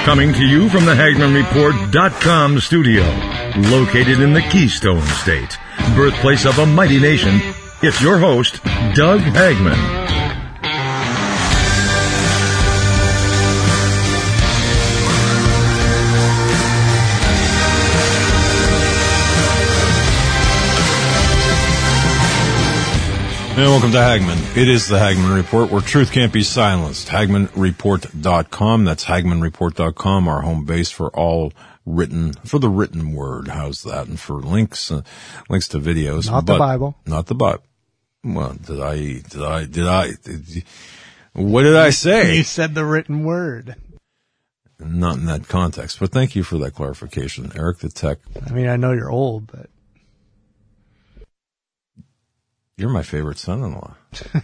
Coming to you from the HagmannReport.com studio, located in the Keystone State, birthplace of a mighty nation, it's your host, Doug Hagmann. And welcome to Hagmann. It is the Hagmann Report, where truth can't be silenced. HagmannReport.com. That's HagmannReport.com, our home base for all for the written word. How's that? And for links to videos. Not the Bible. Not the Bible. Well, what did I say? You said the written word. Not in that context, but thank you for that clarification. Eric the Tech. I mean, I know you're old, but. You're my favorite son-in-law.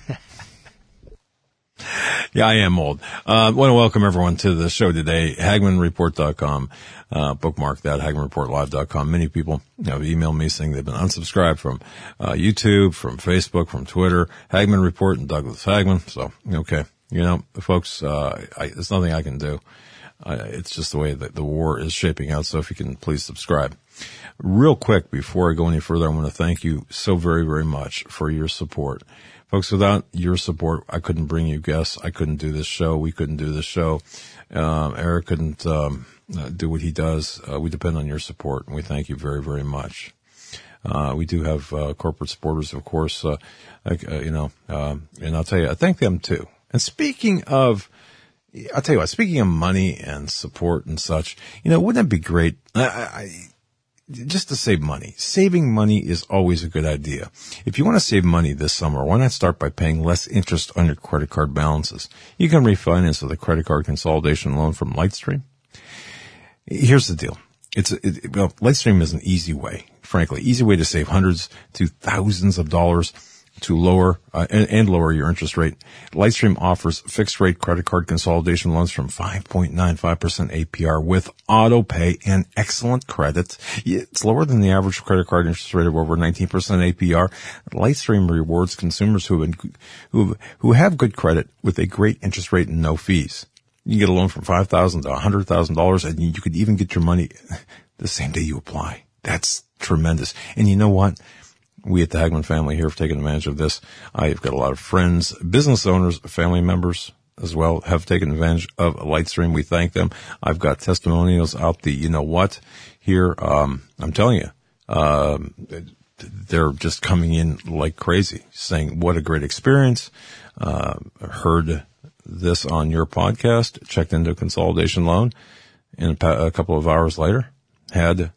Yeah, I am old. I want to welcome everyone to the show today. HagmannReport.com. Bookmark that, HagmannReportLive.com. Many people have emailed me saying they've been unsubscribed from YouTube, from Facebook, from Twitter. Hagmann Report and Douglas Hagmann. So, okay. You know, folks, there's nothing I can do. It's just the way that the war is shaping out. So if you can please subscribe. Real quick, before I go any further, I want to thank you so very, very much for your support. Folks, without your support, I couldn't bring you guests. I couldn't do this show. We couldn't do this show. Eric couldn't do what he does. We depend on your support, and we thank you very, very much. We do have corporate supporters, of course, and I'll tell you, I thank them too. And speaking of money and support and such, wouldn't it be great? Just to save money. Saving money is always a good idea. If you want to save money this summer, why not start by paying less interest on your credit card balances? You can refinance with a credit card consolidation loan from Lightstream. Here's the deal. Lightstream is an easy way to save hundreds to thousands of dollars to lower lower your interest rate. Lightstream offers fixed rate credit card consolidation loans from 5.95% APR with auto pay and excellent credit. It's lower than the average credit card interest rate of over 19% APR. Lightstream rewards consumers who have good credit with a great interest rate and no fees. You get a loan from $5,000 to $100,000, and you could even get your money the same day you apply. That's tremendous. And you know what? We at the Hagmann family here have taken advantage of this. I've got a lot of friends, business owners, family members as well have taken advantage of Lightstream. We thank them. I've got testimonials out here. I'm telling you, they're just coming in like crazy, saying what a great experience. Heard this on your podcast, checked into a consolidation loan, and a couple of hours later had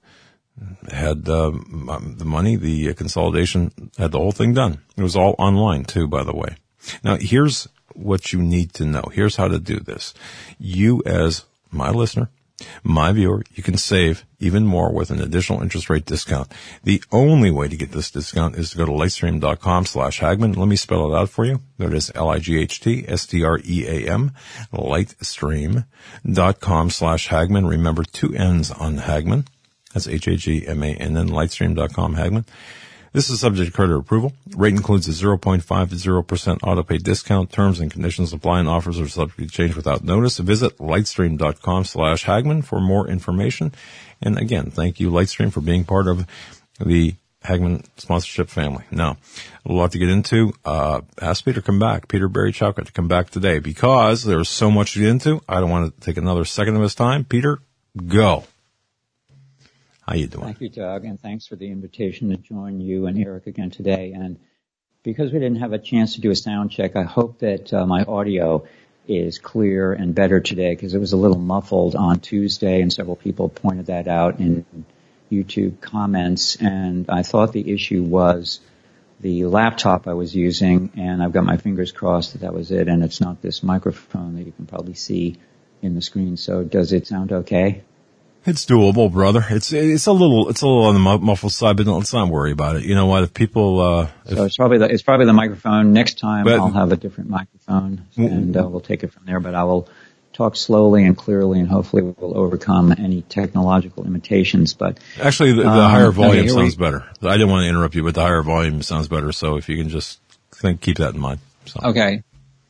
the money, the consolidation, had the whole thing done. It was all online too, by the way. Now, here's what you need to know. Here's how to do this. You, as my listener, my viewer, you can save even more with an additional interest rate discount. The only way to get this discount is to go to lightstream.com/Hagmann. Let me spell it out for you. That is LIGHTSTREAM, lightstream.com/Hagmann. Remember, 2 N's on Hagmann. That's HAGMA, and then lightstream.com, Hagmann. This is subject to credit approval. Rate includes a 0.5 to 0% auto pay discount. Terms and conditions apply, and offers are subject to change without notice. Visit lightstream.com/Hagmann for more information. And again, thank you, Lightstream, for being part of the Hagmann sponsorship family. Now, a lot to get into. Ask Peter to come back, Peter Barry Chowka, to come back today, because there's so much to get into. I don't want to take another second of his time. Peter, go. How you doing? Thank you, Doug, and thanks for the invitation to join you and Eric again today. And because we didn't have a chance to do a sound check, I hope that my audio is clear and better today, because it was a little muffled on Tuesday, and several people pointed that out in YouTube comments. And I thought the issue was the laptop I was using, and I've got my fingers crossed that was it, and it's not this microphone that you can probably see in the screen. So does it sound okay? It's doable, brother. It's a little on the muffled side, but let's not worry about it. You know what? If people, so it's probably the microphone. Next time I'll have a different microphone, and we'll take it from there. But I will talk slowly and clearly, and hopefully we'll overcome any technological limitations. But actually, the higher volume sounds better. I didn't want to interrupt you, but the higher volume sounds better. So if you can just keep that in mind. So. Okay.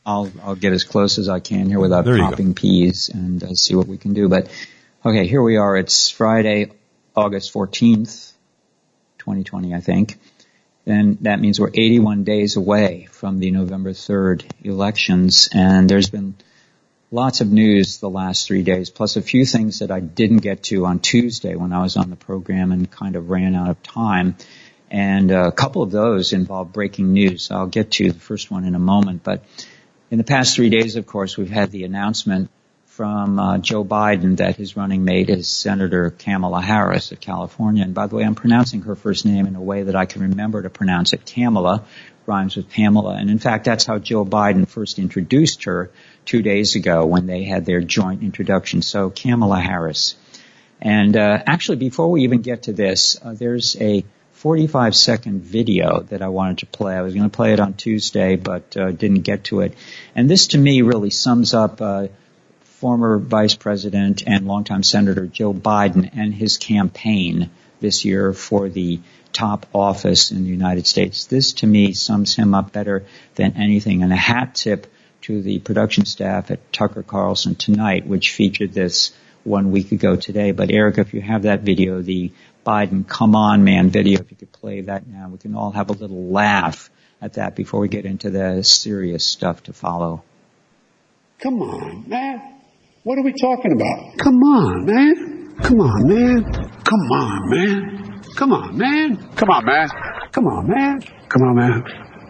I'll get as close as I can here without popping peas and see what we can do. But okay, here we are. It's Friday, August 14th, 2020, I think. And that means we're 81 days away from the November 3rd elections. And there's been lots of news the last 3 days, plus a few things that I didn't get to on Tuesday when I was on the program and kind of ran out of time. And a couple of those involve breaking news. I'll get to the first one in a moment. But in the past 3 days, of course, we've had the announcement from Joe Biden that his running mate is Senator Kamala Harris of California. And by the way, I'm pronouncing her first name in a way that I can remember to pronounce it. Kamala rhymes with Pamela. And in fact, that's how Joe Biden first introduced her 2 days ago when they had their joint introduction. So Kamala Harris. And actually, before we even get to this, there's a 45-second video that I wanted to play. I was going to play it on Tuesday, but didn't get to it. And this, to me, really sums up former Vice President and longtime Senator Joe Biden and his campaign this year for the top office in the United States. This, to me, sums him up better than anything. And a hat tip to the production staff at Tucker Carlson Tonight, which featured this 1 week ago today. But Erica, if you have that video, the Biden Come On Man video, if you could play that now, we can all have a little laugh at that before we get into the serious stuff to follow. Come on, man. What are we talking about? Come on, man. Come on, man. Come on, man. Come on, man. Come on, man. Come on, man. Come on, man.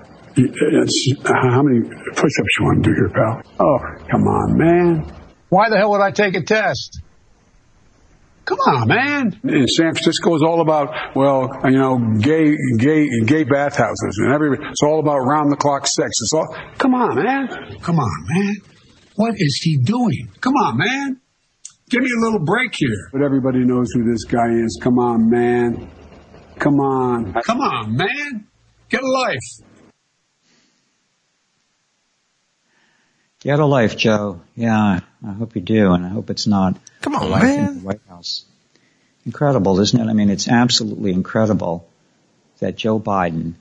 How many push-ups you want to do here, pal? Oh, come on, man. Why the hell would I take a test? Come on, man. In San Francisco, it's all about, well, you know, gay bathhouses and it's all about round-the-clock sex. It's all, come on, man. Come on, man. What is he doing? Come on, man. Give me a little break here. But everybody knows who this guy is. Come on, man. Come on. Come on, man. Get a life. Get a life, Joe. Yeah, I hope you do, and I hope it's not Come on, a life man. in the White House. Incredible, isn't it? I mean, it's absolutely incredible that Joe Biden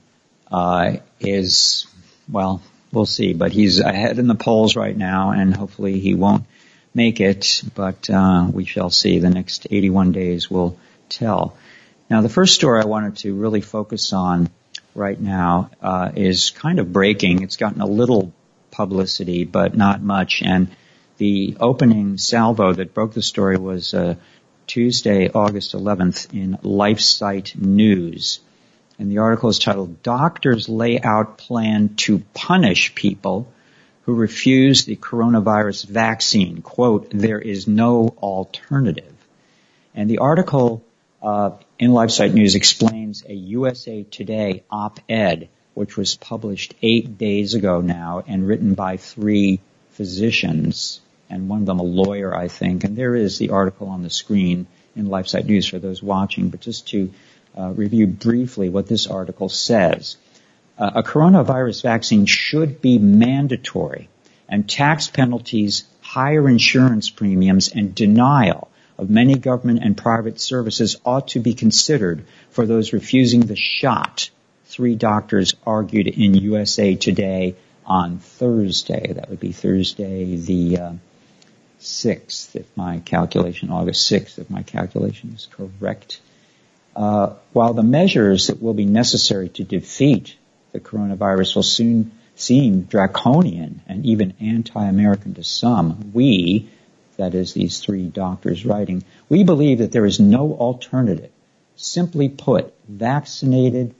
is, well, we'll see, but he's ahead in the polls right now, and hopefully he won't make it, but we shall see. The next 81 days will tell. Now, the first story I wanted to really focus on right now is kind of breaking. It's gotten a little publicity, but not much, and the opening salvo that broke the story was Tuesday, August 11th in LifeSite News. And the article is titled, Doctors Lay Out Plan to Punish People Who Refuse the Coronavirus Vaccine. Quote, there is no alternative. And the article in LifeSite News explains a USA Today op-ed, which was published 8 days ago now and written by 3 physicians, and one of them a lawyer, I think. And there is the article on the screen in LifeSite News for those watching. But just to review briefly what this article says. A coronavirus vaccine should be mandatory, and tax penalties, higher insurance premiums, and denial of many government and private services ought to be considered for those refusing the shot, 3 doctors argued in USA Today on Thursday. That would be Thursday the 6th, if my calculation, August 6th, if my calculation is correct. While the measures that will be necessary to defeat the coronavirus will soon seem draconian and even anti-American to some, we, that is these 3 doctors writing, we believe that there is no alternative. Simply put, vaccinated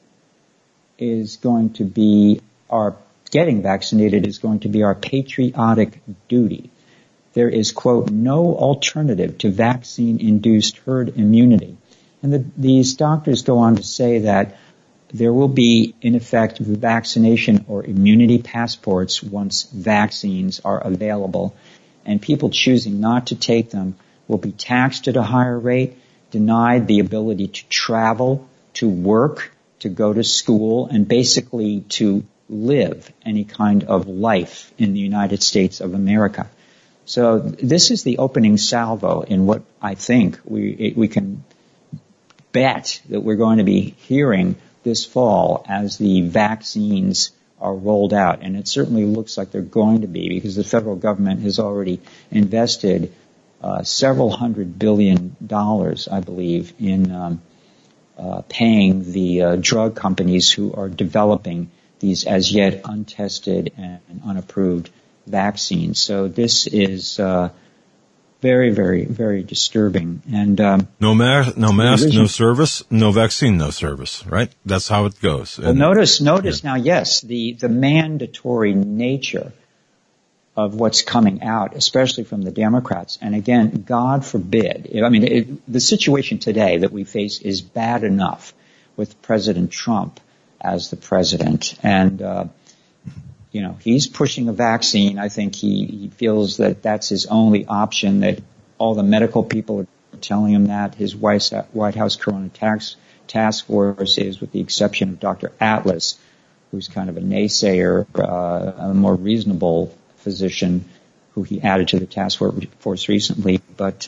is going to be getting vaccinated is going to be our patriotic duty. There is, quote, no alternative to vaccine-induced herd immunity. And these doctors go on to say that there will be, in effect, vaccination or immunity passports once vaccines are available. And people choosing not to take them will be taxed at a higher rate, denied the ability to travel, to work, to go to school, and basically to live any kind of life in the United States of America. So this is the opening salvo in what I think we can bet that we're going to be hearing this fall as the vaccines are rolled out. And it certainly looks like they're going to be, because the federal government has already invested several $100 billion, I believe, in paying the drug companies who are developing these as yet untested and unapproved vaccines. So this is very, very, very disturbing. And no mask, no service, no vaccine, no service. Right? That's how it goes. Well, notice now. Yes, the mandatory nature of what's coming out, especially from the Democrats. And again, God forbid. I mean, the situation today that we face is bad enough with President Trump as the president, and he's pushing a vaccine. I think he feels that that's his only option, that all the medical people are telling him that. His White House Corona Task Force is, with the exception of Dr. Atlas, who's kind of a naysayer, a more reasonable physician who he added to the task force recently. But,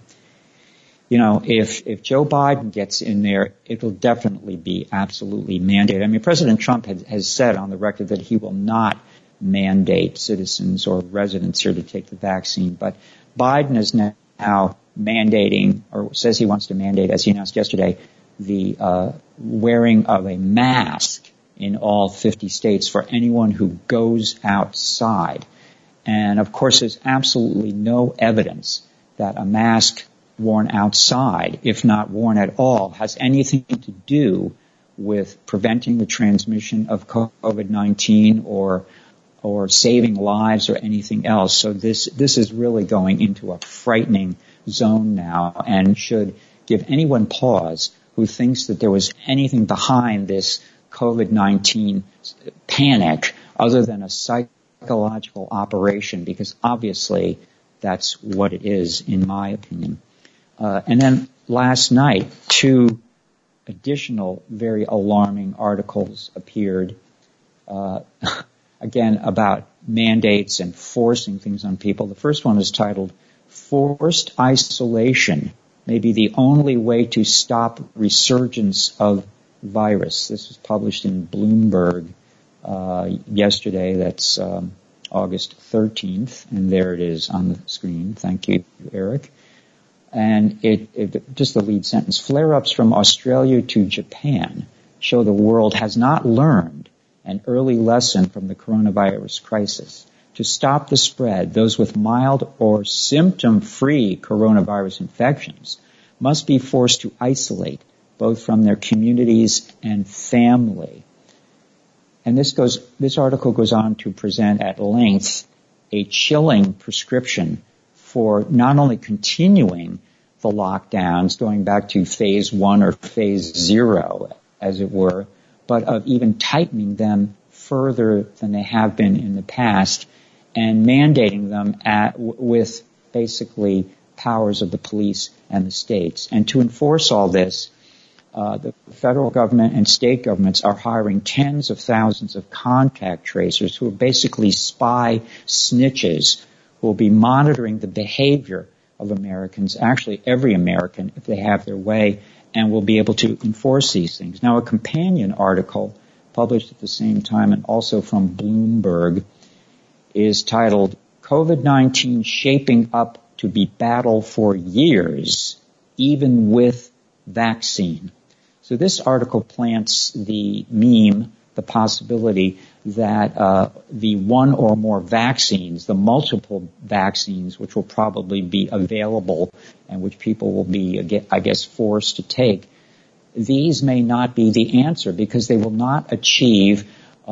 if Joe Biden gets in there, it'll definitely be absolutely mandated. I mean, President Trump has said on the record that he will not mandate citizens or residents here to take the vaccine. But Biden is now mandating, or says he wants to mandate, as he announced yesterday, the wearing of a mask in all 50 states for anyone who goes outside. And, of course, there's absolutely no evidence that a mask worn outside, if not worn at all, has anything to do with preventing the transmission of COVID-19 or saving lives or anything else. So this is really going into a frightening zone now, and should give anyone pause who thinks that there was anything behind this COVID-19 panic other than a psychological operation, because obviously that's what it is, in my opinion. And then last night, 2 additional very alarming articles appeared, again, about mandates and forcing things on people. The first one is titled, "Forced Isolation May be the Only Way to Stop Resurgence of Virus." This was published in Bloomberg yesterday. That's August 13th, and there it is on the screen. Thank you, Eric. And it just the lead sentence: "Flare-ups from Australia to Japan show the world has not learned an early lesson from the coronavirus crisis. To stop the spread, those with mild or symptom-free coronavirus infections must be forced to isolate, both from their communities and family." And this article goes on to present at length a chilling prescription for not only continuing the lockdowns, going back to phase 1 or phase 0, as it were, but of even tightening them further than they have been in the past, and mandating them with basically powers of the police and the states. And to enforce all this, the federal government and state governments are hiring tens of thousands of contact tracers who are basically spy snitches who will be monitoring the behavior of Americans, actually every American, if they have their way, and will be able to enforce these things. Now, a companion article published at the same time and also from Bloomberg is titled, "COVID-19 Shaping Up to Be Battle for Years, Even with Vaccine." So this article plants the meme, the possibility that the one or more vaccines, the multiple vaccines, which will probably be available and which people will be, I guess, forced to take, these may not be the answer, because they will not achieve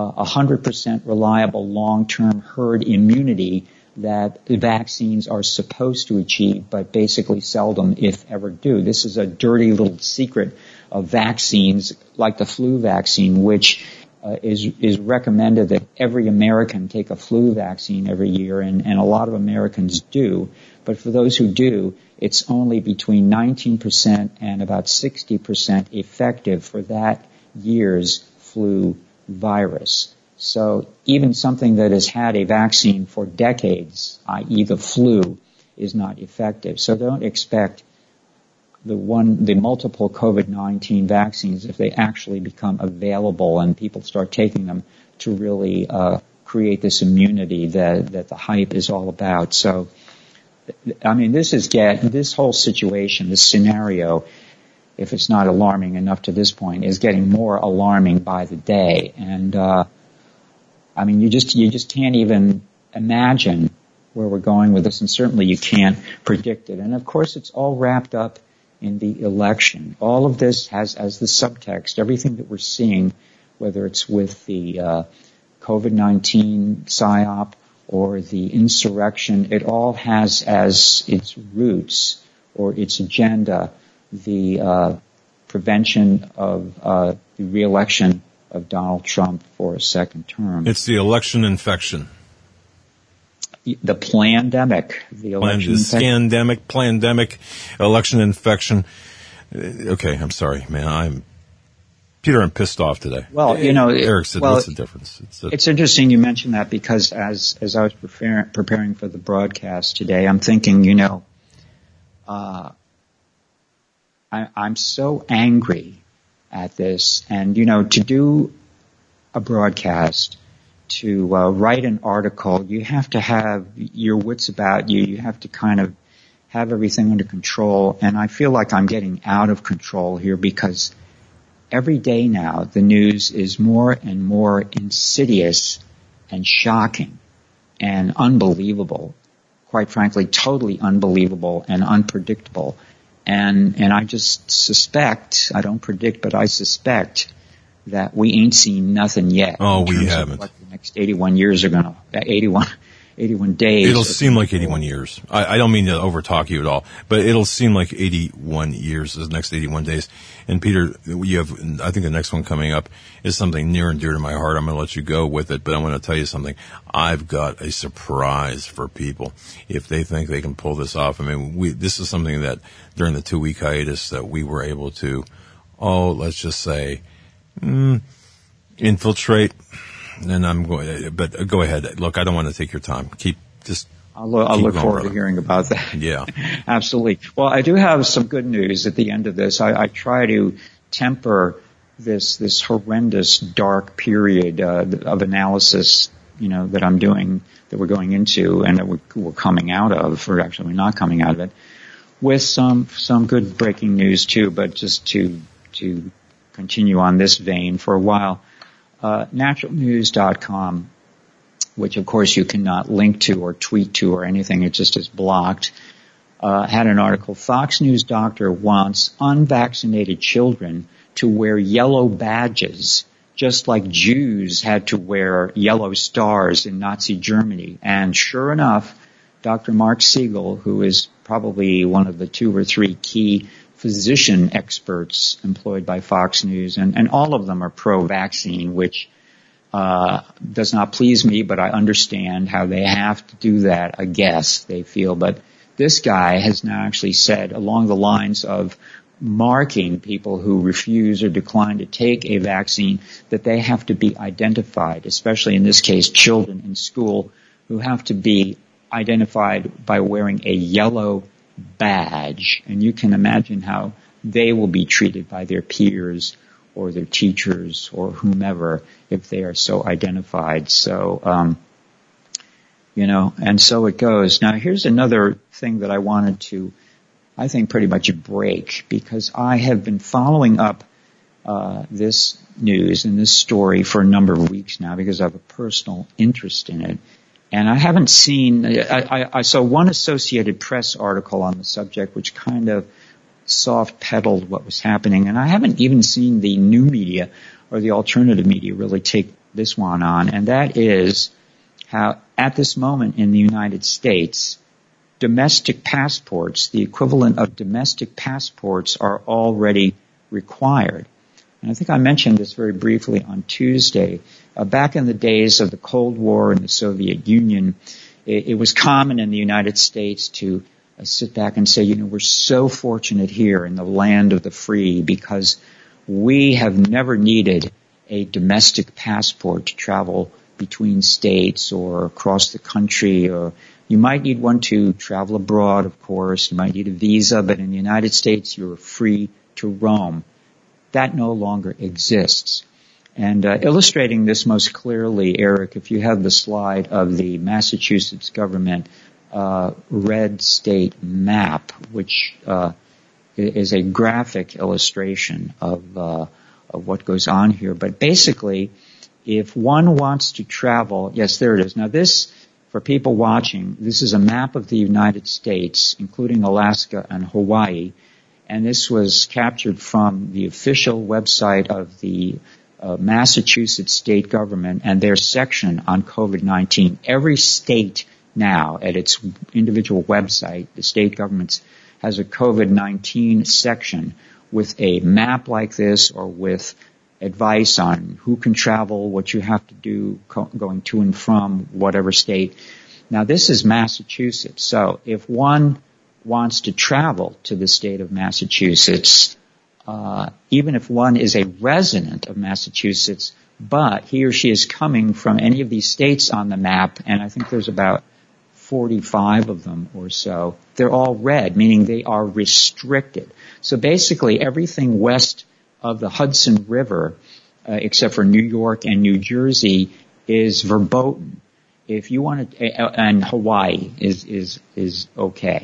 100% reliable long-term herd immunity that the vaccines are supposed to achieve, but basically seldom, if ever, do. This is a dirty little secret of vaccines, like the flu vaccine, which is recommended that every American take a flu vaccine every year, and a lot of Americans do. But for those who do, it's only between 19% and about 60% effective for that year's flu virus. So even something that has had a vaccine for decades, i.e. the flu, is not effective. So don't expect the multiple COVID-19 vaccines, if they actually become available and people start taking them, to really create this immunity that the hype is all about. So, I mean, this whole situation, this scenario, if it's not alarming enough to this point, is getting more alarming by the day. And I mean, you just can't even imagine where we're going with this, and certainly you can't predict it. And of course, it's all wrapped up in the election. All of this has as the subtext everything that we're seeing, whether it's with the COVID-19 PSYOP or the insurrection, it all has as its roots or its agenda the prevention of the re-election of Donald Trump for a second term. It's the election infection. The plandemic. The election scandemic, plandemic, election infection. Okay, I'm sorry, man. Peter, I'm pissed off today. Well, Eric said, what's the difference? It's interesting you mentioned that, because as I was preparing for the broadcast today, I'm thinking, I'm so angry at this, and to do a broadcast, to write an article, you have to have your wits about you. You have to kind of have everything under control, and I feel like I'm getting out of control here, because every day now the news is more and more insidious and shocking and unbelievable. Quite frankly, totally unbelievable and unpredictable. And I just suspect, I don't predict, but I suspect that we ain't seen nothing yet. Oh, we haven't. What the next 81 years are going to, 81 days. It'll seem like 81 years. I don't mean to overtalk you at all, but it'll seem like 81 years, the next 81 days. And Peter, I think the next one coming up is something near and dear to my heart. I'm going to let you go with it, but I'm going to tell you something. I've got a surprise for people if they think they can pull this off. I mean, this is something that during the 2-week hiatus that we were able to, let's just say, infiltrate. And I'm going, but go ahead. Look, I don't want to take your time. I'll look forward to hearing about that. Yeah. Absolutely. Well, I do have some good news at the end of this. I try to temper this horrendous dark period of analysis, that I'm doing, that we're going into, and that we're coming out of, or actually we're not coming out of it, with some good breaking news too. But just to continue on this vein for a while. Naturalnews.com, which of course you cannot link to or tweet to or anything, it just is blocked, had an article, Fox News doctor wants unvaccinated children to wear yellow badges, just like Jews had to wear yellow stars in Nazi Germany. And sure enough, Dr. Mark Siegel, who is probably one of the 2 or 3 key physician experts employed by Fox News, and all of them are pro-vaccine, which does not please me, but I understand how they have to do that, I guess, they feel. But this guy has now actually said, along the lines of marking people who refuse or decline to take a vaccine, that they have to be identified, especially in this case children in school, who have to be identified by wearing a yellow badge. And you can imagine how they will be treated by their peers or their teachers or whomever if they are so identified. So, and so it goes. Now, here's another thing that I wanted to, I think, pretty much break, because I have been following up this news and this story for a number of weeks now because I have a personal interest in it. And I haven't seen, I saw one Associated Press article on the subject which kind of soft-pedaled what was happening, and I haven't even seen the new media or the alternative media really take this one on, and that is how at this moment in the United States, domestic passports, the equivalent of domestic passports, are already required. And I think I mentioned this very briefly on Tuesday. Back in the days of the Cold War in the Soviet Union, it was common in the United States to sit back and say, we're so fortunate here in the land of the free because we have never needed a domestic passport to travel between states or across the country or, You might need one to travel abroad, of course. You might need a visa, but in the United States, you're free to roam. That no longer exists. And illustrating this most clearly, Eric, if you have the slide of the Massachusetts government red state map, which is a graphic illustration of what goes on here. But basically, if one wants to travel, yes, there it is. Now this, for people watching, this is a map of the United States, including Alaska and Hawaii, and this was captured from the official website of the Massachusetts state government and their section on COVID-19. Every state now at its individual website, the state governments, has a COVID-19 section with a map like this or with advice on who can travel, what you have to do going to and from whatever state. Now this is Massachusetts, so if one wants to travel to the state of Massachusetts, even if one is a resident of Massachusetts, but he or she is coming from any of these states on the map, and I think there's about 45 of them or so, they're all red, meaning they are restricted. So basically everything west of the Hudson River, except for New York and New Jersey, is verboten. If you want to, and Hawaii is okay.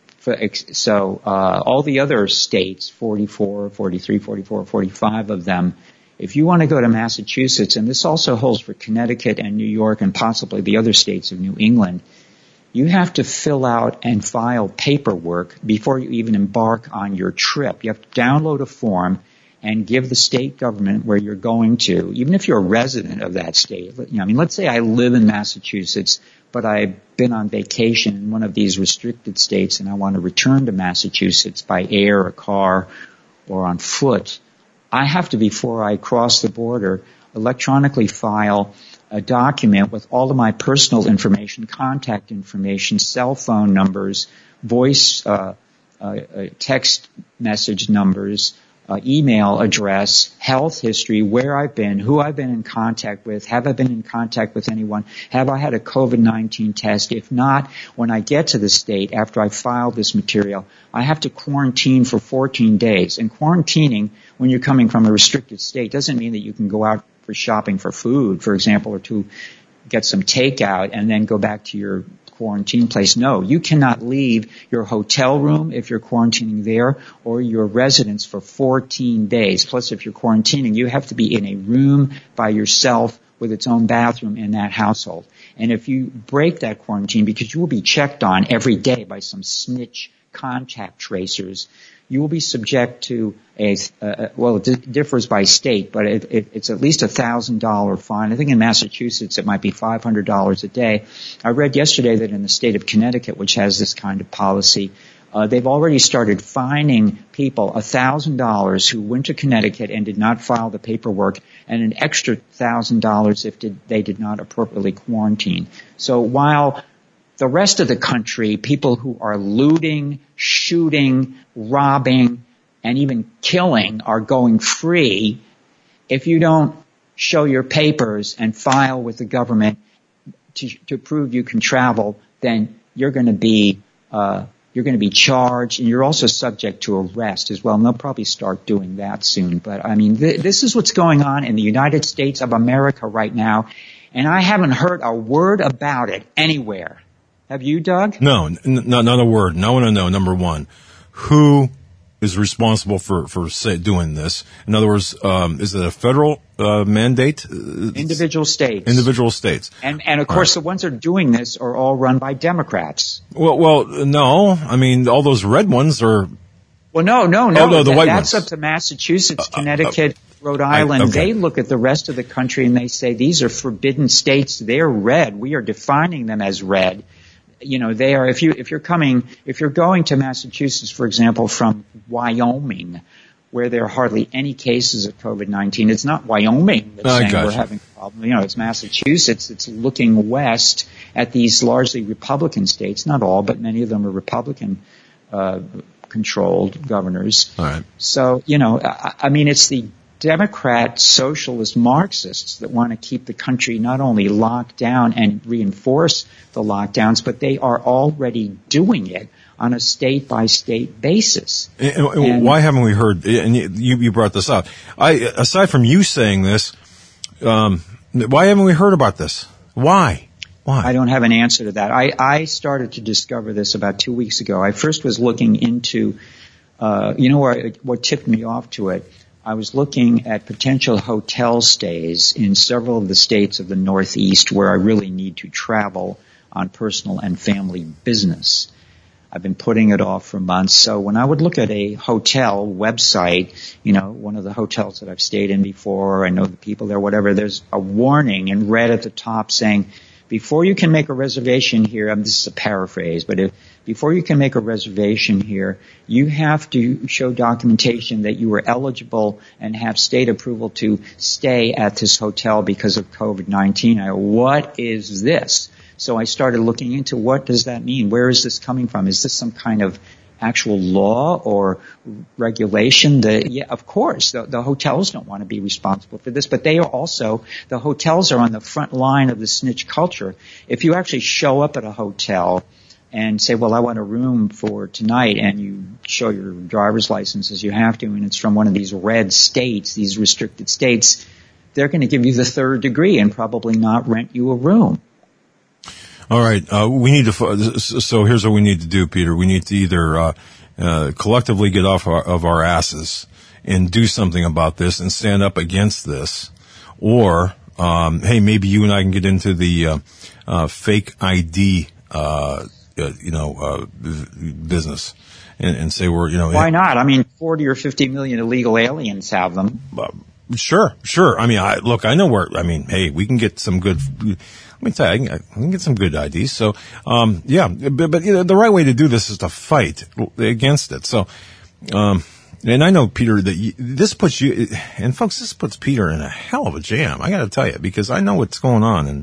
So all the other states, 44, 43, 44, 45 of them, if you want to go to Massachusetts, and this also holds for Connecticut and New York and possibly the other states of New England, you have to fill out and file paperwork before you even embark on your trip. You have to download a form and give the state government where you're going to, even if you're a resident of that state. Let's say I live in Massachusetts, but I've been on vacation in one of these restricted states and I want to return to Massachusetts by air or car or on foot. I have to, before I cross the border, electronically file a document with all of my personal information, contact information, cell phone numbers, voice, text message numbers, email address, health history, where I've been, who I've been in contact with, have I been in contact with anyone, have I had a COVID-19 test? If not, when I get to the state, after I file this material, I have to quarantine for 14 days. And quarantining, when you're coming from a restricted state, doesn't mean that you can go out for shopping for food, for example, or to get some takeout and then go back to your quarantine place. No, you cannot leave your hotel room if you're quarantining there or your residence for 14 days. Plus, if you're quarantining, you have to be in a room by yourself with its own bathroom in that household. And if you break that quarantine, because you will be checked on every day by some snitch contact tracers, you will be subject to it differs by state, but it's at least $1,000 fine. I think in Massachusetts it might be $500 a day. I read yesterday that in the state of Connecticut, which has this kind of policy, they've already started fining people $1,000 who went to Connecticut and did not file the paperwork, and an extra $1,000 if they did not appropriately quarantine. So while the rest of the country, people who are looting, shooting, robbing, and even killing are going free, if you don't show your papers and file with the government to prove you can travel, then you're going to be charged, and you're also subject to arrest as well. And they'll probably start doing that soon. But I mean, this is what's going on in the United States of America right now, and I haven't heard a word about it anywhere. Have you, Doug? No, not a word. No one to know. Number one, who is responsible for doing this? In other words, is it a federal mandate? Individual states. Individual states. And of course, the ones that are doing this are all run by Democrats. Well, no. I mean, all those red ones are. Well, no. Oh, no, the white that's ones. Up to Massachusetts, Connecticut, Rhode Island. Okay. They look at the rest of the country and they say these are forbidden states. They're red. We are defining them as red. They are, if you're going to Massachusetts, for example, from Wyoming, where there are hardly any cases of COVID-19, it's not Wyoming that's saying we're having a problem. It's Massachusetts. It's looking west at these largely Republican states, not all, but many of them are Republican, controlled governors. All right. So, I mean, it's the Democrat, socialist, Marxists that want to keep the country not only locked down and reinforce the lockdowns, but they are already doing it on a state-by-state basis. And why haven't we heard, and you brought this up, aside from you saying this, why haven't we heard about this? Why? I don't have an answer to that. I started to discover this about 2 weeks ago. I first was looking into, what tipped me off to it. I was looking at potential hotel stays in several of the states of the Northeast where I really need to travel on personal and family business. I've been putting it off for months. So when I would look at a hotel website, one of the hotels that I've stayed in before, I know the people there, whatever, there's a warning in red at the top saying, before you can make a reservation here, this is a paraphrase, but before you can make a reservation here, you have to show documentation that you were eligible and have state approval to stay at this hotel because of COVID-19. What is this? So I started looking into what does that mean? Where is this coming from? Is this some kind of actual law or regulation? Yeah, of course, the hotels don't want to be responsible for this, but they are also, the hotels are on the front line of the snitch culture. If you actually show up at a hotel and say, well, I want a room for tonight, and you show your driver's license as you have to, and it's from one of these red states, these restricted states, they're going to give you the third degree and probably not rent you a room. All right, we need to. So here's what we need to do, Peter. We need to either collectively get off of our asses and do something about this and stand up against this, or hey, maybe you and I can get into the fake ID, business and say we're, Why not? I mean, 40 or 50 million illegal aliens have them. Sure. I mean, I know where. I mean, hey, we can get some good. Let me tell you, I can get some good IDs. So, but the right way to do this is to fight against it. So, and I know, Peter, that this puts you, and folks, this puts Peter in a hell of a jam. I got to tell you, because I know what's going on, and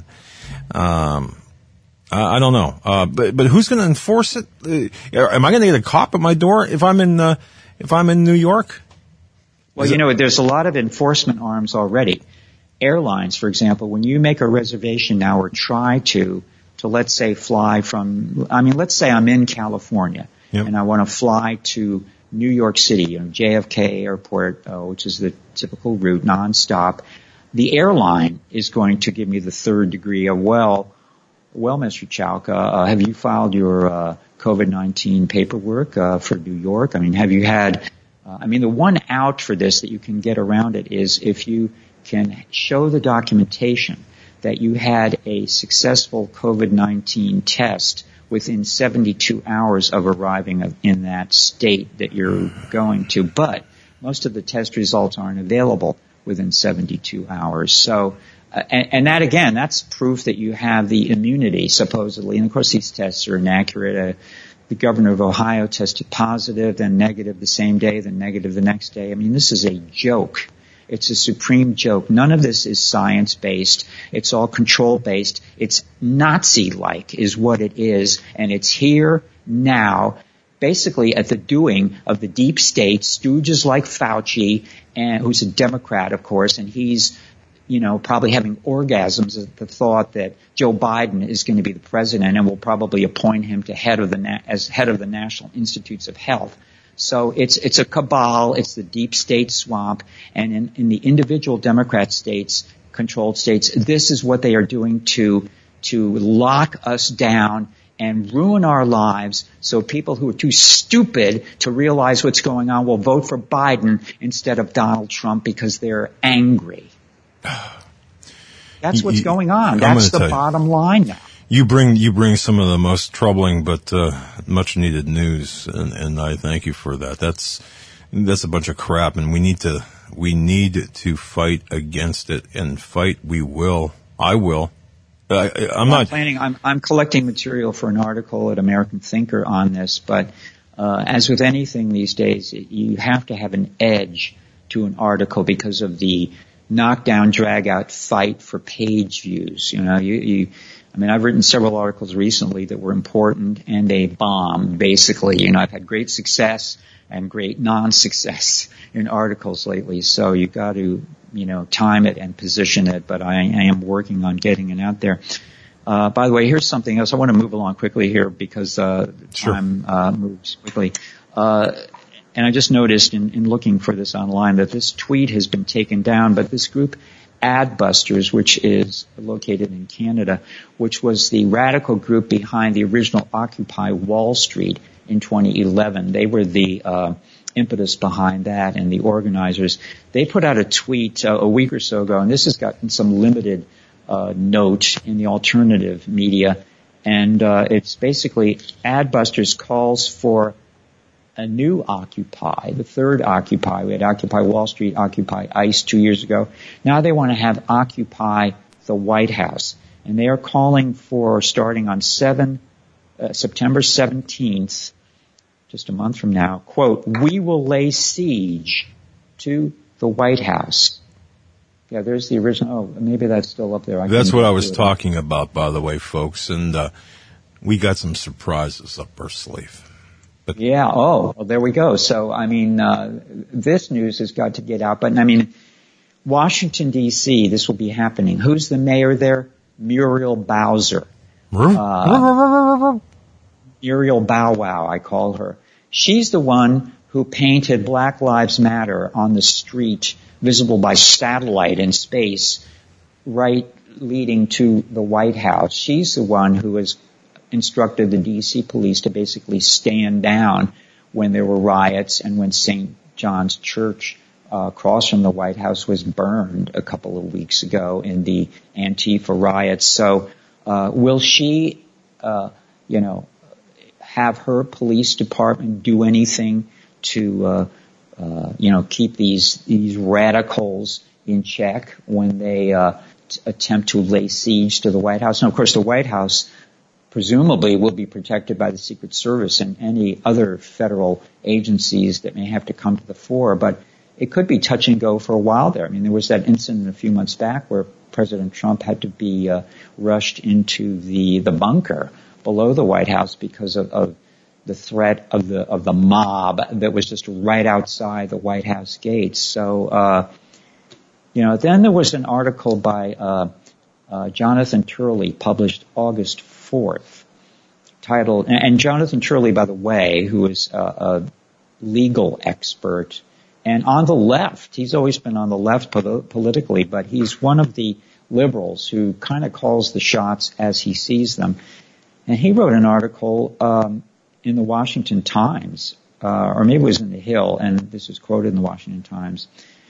I don't know. But who's going to enforce it? Am I going to get a cop at my door if I'm in New York? Well, there's a lot of enforcement arms already. Airlines, for example, when you make a reservation now or try to let's say fly from, let's say I'm in California, yep, and I want to fly to New York City, JFK Airport, which is the typical route, nonstop. The airline is going to give me the third degree of, well, Mr. Chalka, have you filed your COVID-19 paperwork for New York? Have you had, the one out for this that you can get around it is if you can show the documentation that you had a successful COVID-19 test within 72 hours of arriving in that state that you're going to. But most of the test results aren't available within 72 hours. So, and that again, that's proof that you have the immunity, supposedly. And of course, these tests are inaccurate. The governor of Ohio tested positive, then negative the same day, then negative the next day. This is a joke. It's a supreme joke. None of this is science-based. It's all control-based. It's Nazi-like is what it is, and it's here now, basically at the doing of the deep state, stooges like Fauci, and who's a Democrat, of course, and he's, probably having orgasms at the thought that Joe Biden is going to be the president, and will probably appoint him to as head of the National Institutes of Health. So it's a cabal, it's the deep state swamp, and in the individual Democrat states, controlled states, this is what they are doing to lock us down and ruin our lives, so people who are too stupid to realize what's going on will vote for Biden instead of Donald Trump because they're angry. That's what's going on. That's the bottom line now. You bring some of the most troubling but much needed news, and I thank you for that. That's a bunch of crap, and we need to fight against it, and fight we will. I will. I'm collecting material for an article at American Thinker on this, but as with anything these days, you have to have an edge to an article because of the knockdown, drag out fight for page views. I've written several articles recently that were important and they bomb, basically. I've had great success and great non-success in articles lately. So you got to, time it and position it, but I am working on getting it out there. By the way, here's something else. I want to move along quickly here because time moves quickly. And I just noticed in looking for this online that this tweet has been taken down, but this group Adbusters, which is located in Canada, which was the radical group behind the original Occupy Wall Street in 2011. They were the impetus behind that and the organizers. They put out a tweet a week or so ago, and this has gotten some limited note in the alternative media, and it's basically Adbusters calls for a new Occupy, the third Occupy. We had Occupy Wall Street, Occupy ICE 2 years ago. Now they want to have Occupy the White House. And they are calling for, starting on September 17th, just a month from now, quote, "We will lay siege to the White House." Yeah, there's the original. Oh, maybe that's still up there. That's what I was talking about, by the way, folks. And we got some surprises up our sleeve. But yeah. Oh, well, there we go. So, I mean, this news has got to get out. But, I mean, Washington, D.C., this will be happening. Who's the mayor there? Muriel Bowser. Muriel Bow Wow, I call her. She's the one who painted Black Lives Matter on the street, visible by satellite in space, right leading to the White House. She's the one who has instructed the D.C. police to basically stand down when there were riots and when St. John's Church across from the White House was burned a couple of weeks ago in the Antifa riots. So will she, have her police department do anything to, keep these radicals in check when they attempt to lay siege to the White House? And, of course, the White House presumably will be protected by the Secret Service and any other federal agencies that may have to come to the fore. But it could be touch and go for a while there. I mean, there was that incident a few months back where President Trump had to be rushed into the bunker below the White House because of the threat of the mob that was just right outside the White House gates. So, then there was an article by Jonathan Turley published August 4th, titled, and Jonathan Turley, by the way, who is a legal expert, and on the left, he's always been on the left politically, but he's one of the liberals who kind of calls the shots as he sees them. And he wrote an article in the Washington Times, or maybe it was in the Hill, and this is quoted in the Washington Times.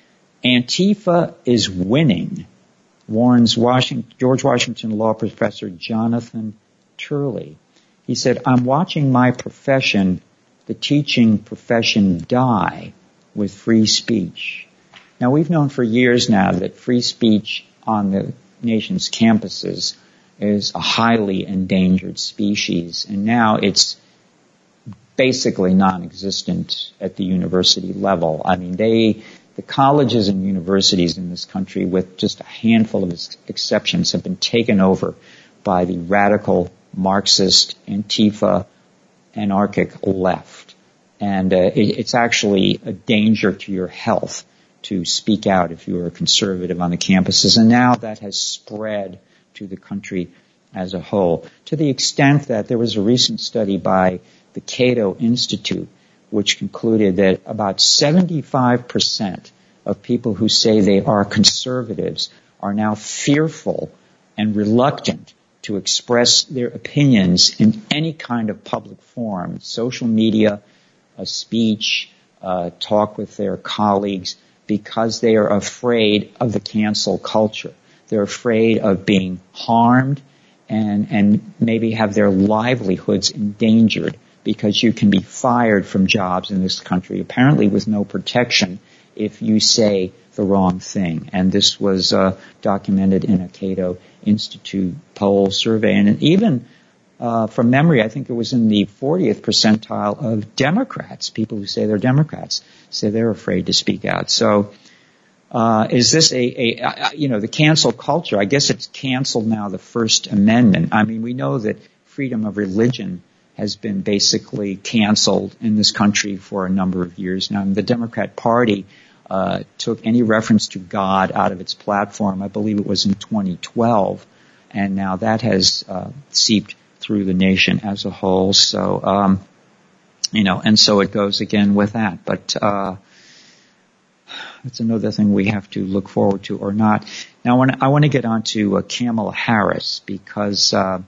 "Antifa is winning," warns George Washington law professor Jonathan Turley. He said, "I'm watching my profession, the teaching profession, die with free speech." Now, we've known for years now that free speech on the nation's campuses is a highly endangered species, and now it's basically non-existent at the university level. I mean, the colleges and universities in this country, with just a handful of exceptions, have been taken over by the radical Marxist, Antifa, anarchic left. And it's actually a danger to your health to speak out if you're a conservative on the campuses. And now that has spread to the country as a whole, to the extent that there was a recent study by the Cato Institute which concluded that about 75% of people who say they are conservatives are now fearful and reluctant to express their opinions in any kind of public forum, social media, a speech, talk with their colleagues, because they are afraid of the cancel culture. They're afraid of being harmed and maybe have their livelihoods endangered, because you can be fired from jobs in this country, apparently with no protection, if you say the wrong thing. And this was documented in a Cato Institute poll survey. And even from memory, I think it was in the 40th percentile of Democrats, people who say they're Democrats, say they're afraid to speak out. So is this the cancel culture? I guess it's canceled now, the First Amendment. I mean, we know that freedom of religion has been basically canceled in this country for a number of years now. And the Democrat Party took any reference to God out of its platform. I believe it was in 2012, and now that has seeped through the nation as a whole. So, and so it goes again with that. But that's another thing we have to look forward to or not. Now, I want to get on to Kamala Harris because I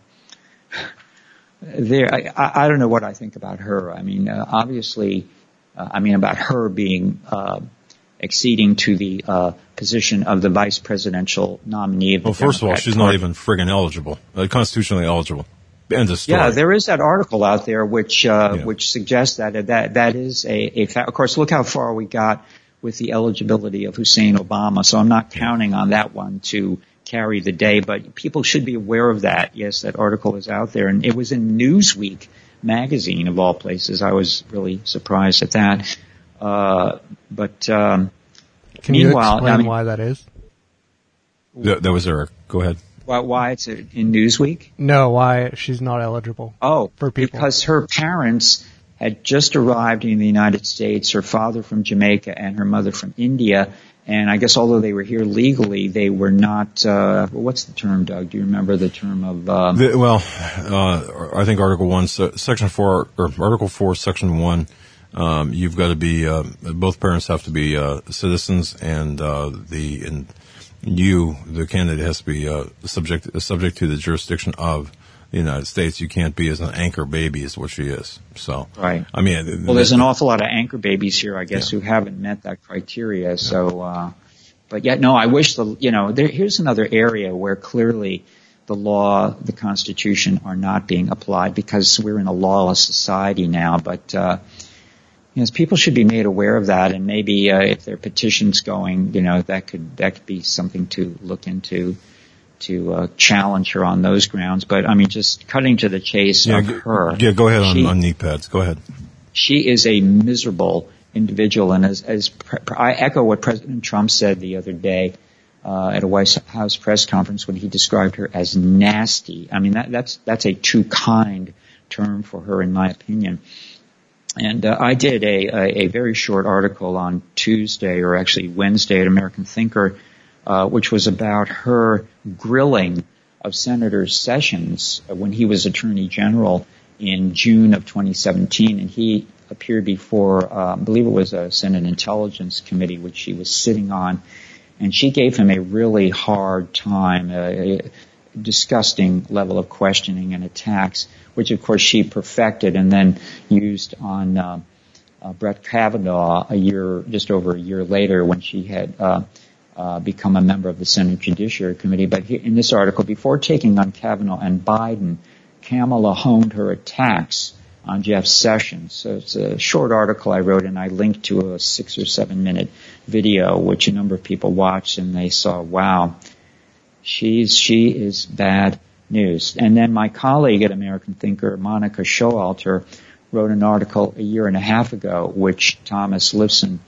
don't know what I think about her. I mean, obviously, about her being acceding to the position of the vice presidential nominee of the Democrat first of all, she's not even friggin' eligible, constitutionally eligible. End of story. Yeah, there is that article out there which suggests that is a fact. Of course, look how far we got with the eligibility of Hussein Obama. So I'm not counting on that one to carry the day, but people should be aware of that. Yes, that article is out there, and it was in Newsweek magazine of all places. I was really surprised at that. Can you explain why that is? That was Eric. Go ahead. Why it's in Newsweek? No, why she's not eligible. For people. Because her parents had just arrived in the United States, her father from Jamaica and her mother from India. And I guess although they were here legally, they were not, what's the term, Doug? Do you remember the term of, I think Article 1, Section 4, or Article 4, Section 1, you've got to be, both parents have to be, citizens, and, the candidate has to be, subject to the jurisdiction of the United States. You can't be as an anchor baby is what she is. So, right. I mean, there's an awful lot of anchor babies here, I guess, who haven't met that criteria. So, but yet, no, I wish here's another area where clearly the law, the Constitution are not being applied because we're in a lawless society now. But, people should be made aware of that, and maybe, if there are petitions going, that could be something to look into. To challenge her on those grounds, but I mean, just cutting to the chase of her. Yeah, go ahead on knee pads. Go ahead. She is a miserable individual, and as I echo what President Trump said the other day at a White House press conference when he described her as nasty. I mean, that's a too kind term for her, in my opinion. And I did a very short article on Tuesday, or actually Wednesday, at American Thinker. Which was about her grilling of Senator Sessions when he was Attorney General in June of 2017. And he appeared before, I believe it was a Senate Intelligence Committee, which she was sitting on. And she gave him a really hard time, a disgusting level of questioning and attacks, which of course she perfected and then used on Brett Kavanaugh just over a year later when she had become a member of the Senate Judiciary Committee. But here, in this article, before taking on Kavanaugh and Biden, Kamala honed her attacks on Jeff Sessions. So it's a short article I wrote, and I linked to a 6 or 7 minute video, which a number of people watched, and they saw, wow, she is bad news. And then my colleague at American Thinker, Monica Showalter, wrote an article a year and a half ago, which Thomas Lifson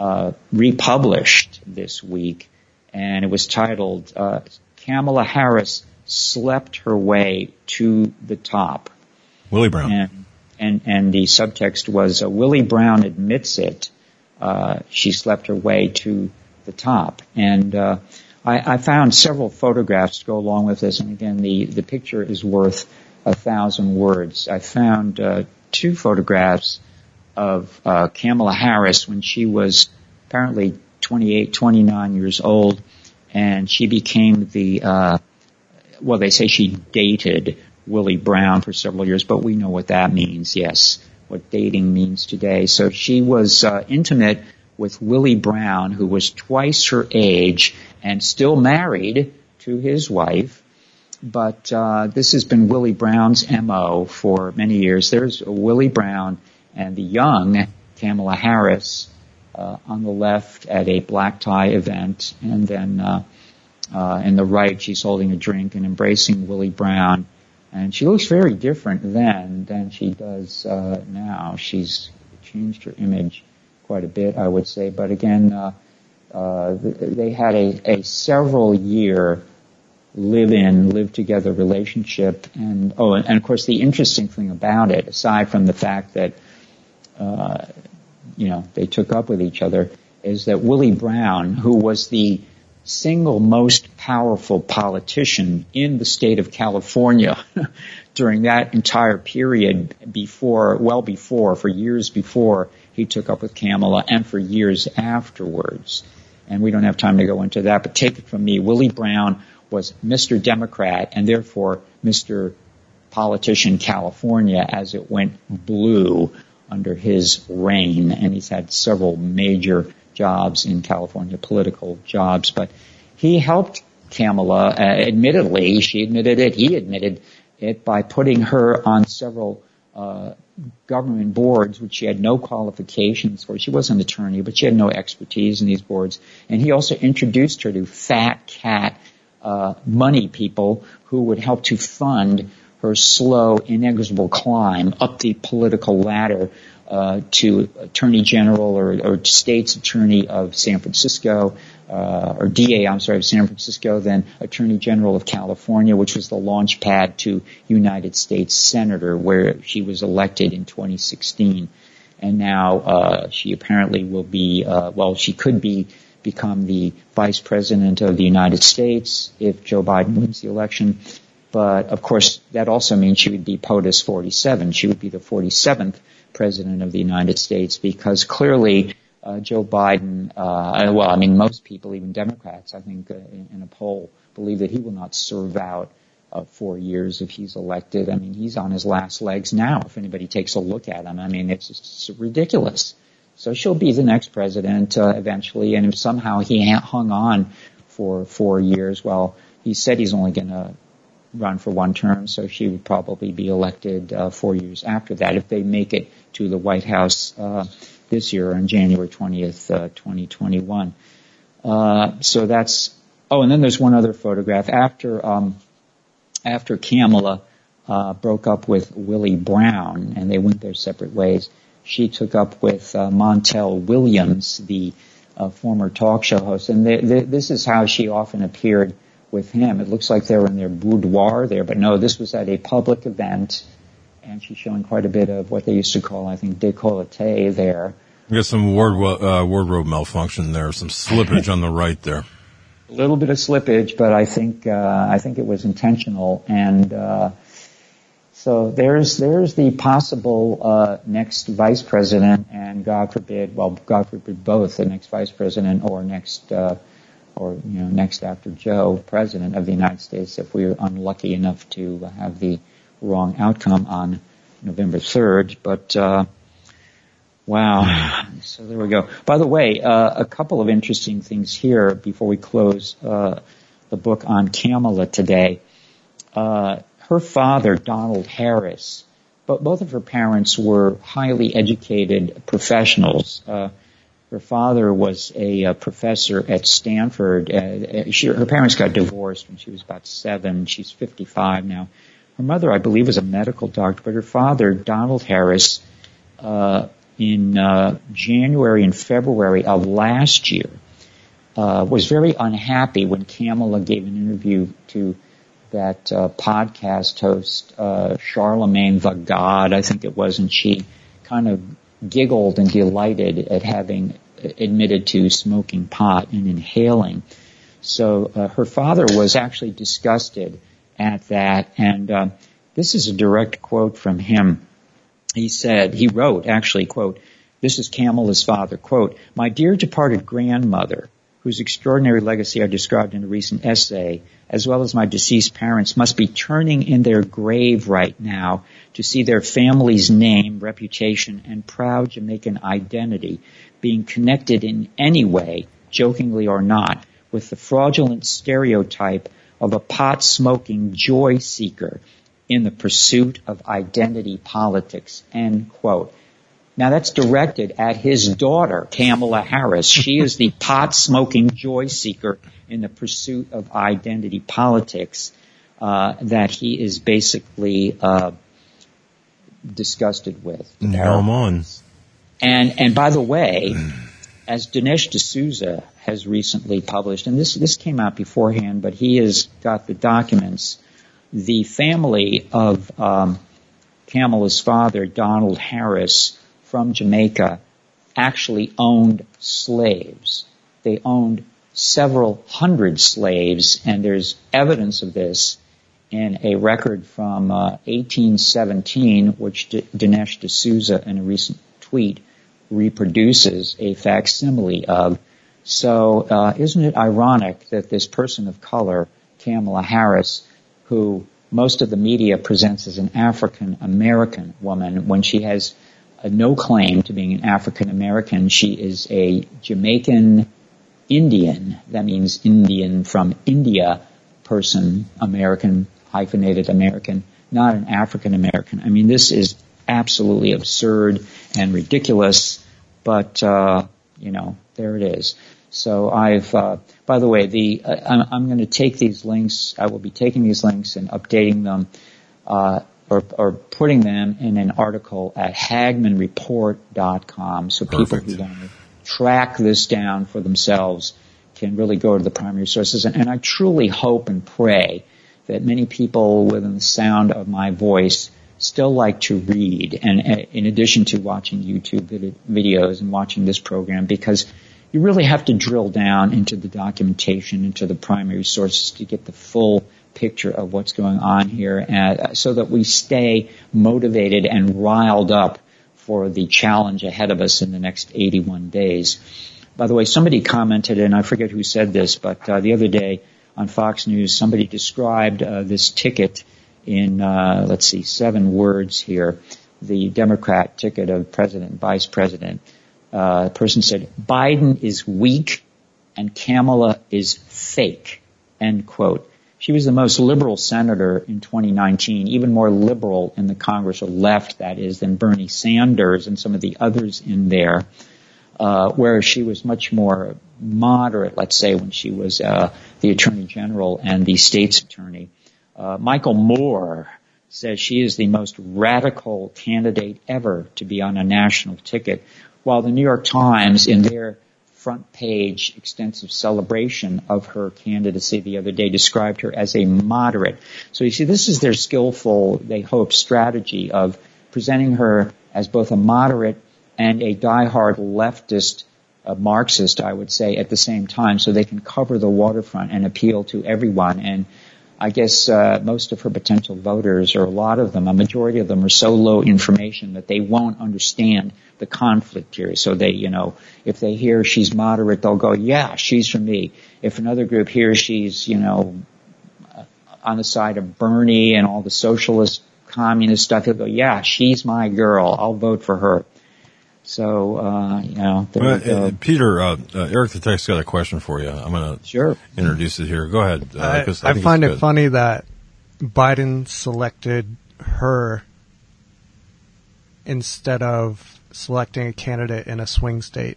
republished this week, and it was titled Kamala Harris Slept Her Way to the Top. Willie Brown. And the subtext was Willie Brown admits it. She slept her way to the top. And I found several photographs to go along with this, and again, the picture is worth 1,000 words. I found 2 photographs of Kamala Harris when she was apparently 28, 29 years old, and she became they say she dated Willie Brown for several years, but we know what that means, yes, what dating means today. So she was intimate with Willie Brown, who was twice her age and still married to his wife. But this has been Willie Brown's MO for many years. There's Willie Brown and the young Kamala Harris on the left at a black tie event, and then in the right she's holding a drink and embracing Willie Brown. And she looks very different then than she does now. She's changed her image quite a bit, I would say. But again, they had a several-year live together relationship. And of course the interesting thing about it, aside from the fact that, they took up with each other, is that Willie Brown, who was the single most powerful politician in the state of California during that entire period for years before he took up with Kamala and for years afterwards. And we don't have time to go into that, but take it from me, Willie Brown was Mr. Democrat and therefore Mr. Politician California as it went blue under his reign. And he's had several major jobs in California, political jobs, but he helped Kamala, admittedly, she admitted it, he admitted it, by putting her on several government boards, which she had no qualifications for. She was an attorney, but she had no expertise in these boards. And he also introduced her to fat cat money people who would help to fund her slow, inexorable climb up the political ladder to Attorney General or State's Attorney of San Francisco, or DA, of San Francisco, then Attorney General of California, which was the launch pad to United States Senator, where she was elected in 2016. And now she apparently will be, she could become the Vice President of the United States if Joe Biden wins the election. But, of course, that also means she would be POTUS 47. She would be the 47th President of the United States, because clearly Joe Biden, most people, even Democrats, I think, in a poll, believe that he will not serve out 4 years if he's elected. I mean, he's on his last legs now, if anybody takes a look at him. I mean, it's just ridiculous. So she'll be the next president eventually, and if somehow he hung on for 4 years, well, he said he's only going to run for one term, so she would probably be elected 4 years after that if they make it to the White House this year on January 20th, 2021. So that's, and then there's one other photograph. After Kamala broke up with Willie Brown and they went their separate ways, she took up with Montel Williams, the former talk show host, and this is how she often appeared with him. It looks like they were in their boudoir there, but no, this was at a public event, and she's showing quite a bit of what they used to call, I think, décolleté there. You got some wardrobe malfunction there, some slippage on the right there. A little bit of slippage, but I think it was intentional, and so there's the possible next vice president, and God forbid both, the next vice president or next after Joe, president of the United States, if we're unlucky enough to have the wrong outcome on November 3rd. But, wow. So there we go. By the way, a couple of interesting things here before we close the book on Kamala today. Her father, Donald Harris, but both of her parents were highly educated professionals. Her father was a professor at Stanford. Her parents got divorced when she was about 7. She's 55 now. Her mother, I believe, was a medical doctor, but her father, Donald Harris, in January and February of last year, was very unhappy when Kamala gave an interview to that podcast host, Charlemagne the God, I think it was, and she kind of giggled and delighted at having admitted to smoking pot and inhaling. So her father was actually disgusted at that, and this is a direct quote from him. He wrote, quote, this is Kamala's father, quote, "My dear departed grandmother, whose extraordinary legacy I described in a recent essay, as well as my deceased parents, must be turning in their grave right now to see their family's name, reputation, and proud Jamaican identity being connected in any way, jokingly or not, with the fraudulent stereotype of a pot-smoking joy seeker in the pursuit of identity politics," end quote. Now that's directed at his daughter, Kamala Harris. She is the pot-smoking joy seeker in the pursuit of identity politics that he is basically disgusted with. Now I'm on. And by the way, as Dinesh D'Souza has recently published, and this came out beforehand, but he has got the documents, the family of Kamala's father, Donald Harris, from Jamaica, actually owned slaves. They owned several hundred slaves, and there's evidence of this in a record from 1817, which Dinesh D'Souza, in a recent tweet, reproduces a facsimile of. So isn't it ironic that this person of color, Kamala Harris, who most of the media presents as an African-American woman, when she has no claim to being an African-American, she is a Jamaican Indian, that means Indian from India person, American, hyphenated American, not an African-American. I mean, this is absolutely absurd and ridiculous, but, there it is. So by the way, I'm going to take these links, I will be taking these links and updating them, or putting them in an article at HagmannReport.com, so people who want to track this down for themselves can really go to the primary sources. And I truly hope and pray that many people within the sound of my voice still like to read, and in addition to watching YouTube videos and watching this program, because you really have to drill down into the documentation, into the primary sources to get the full picture of what's going on here, so that we stay motivated and riled up for the challenge ahead of us in the next 81 days. By the way, somebody commented, and I forget who said this, but the other day on Fox News, somebody described this ticket in, 7 words here, the Democrat ticket of president and vice president. The person said, Biden is weak and Kamala is fake, end quote. She was the most liberal senator in 2019, even more liberal in the Congress, or left, that is, than Bernie Sanders and some of the others in there, whereas she was much more moderate, let's say, when she was the Attorney General and the state's attorney. Michael Moore says she is the most radical candidate ever to be on a national ticket, while the New York Times, in their front page extensive celebration of her candidacy the other day, described her as a moderate. So you see, this is their skillful, they hope, strategy of presenting her as both a moderate and a diehard leftist, Marxist, I would say, at the same time, so they can cover the waterfront and appeal to everyone. And I guess most of her potential voters, or a lot of them, a majority of them, are so low information that they won't understand the conflict here. So they, if they hear she's moderate, they'll go, yeah, she's for me. If another group hears she's, on the side of Bernie and all the socialist, communist stuff, they'll go, yeah, she's my girl. I'll vote for her. So, Peter, Eric the Tech's got a question for you. I'm going to introduce it here. Go ahead. I find it funny that Biden selected her instead of selecting a candidate in a swing state.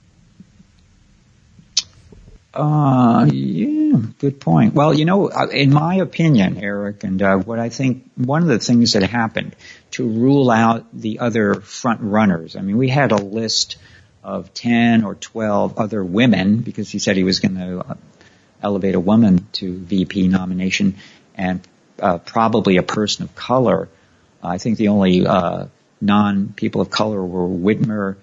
Yeah, good point. Well, in my opinion, Eric, and what I think, one of the things that happened to rule out the other front runners, I mean, we had a list of 10 or 12 other women, because he said he was going to elevate a woman to VP nomination, and probably a person of color. I think the only non-people of color were Whitmer,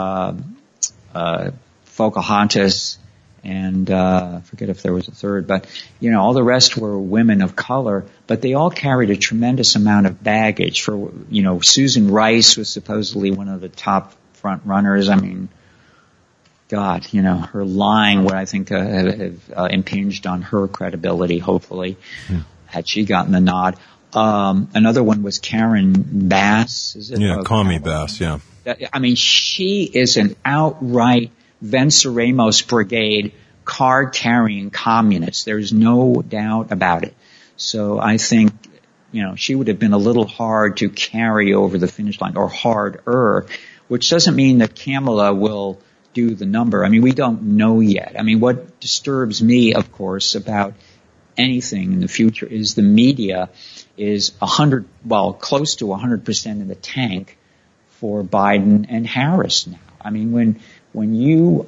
Pocahontas, and I forget if there was a third, but all the rest were women of color, but they all carried a tremendous amount of baggage. For Susan Rice was supposedly one of the top front runners. I mean, God, her lying would, I think, have impinged on her credibility, hopefully, had she gotten the nod. Another one was Karen Bass. Is it? Yeah, Kami Bass, yeah. I mean, she is an outright Venceremos Brigade card-carrying communist. There's no doubt about it. So I think, she would have been a little hard to carry over the finish line, or harder, which doesn't mean that Kamala will do the number. I mean, we don't know yet. I mean, what disturbs me, of course, about anything in the future is the media is close to 100% in the tank for Biden and Harris now. I mean, when when you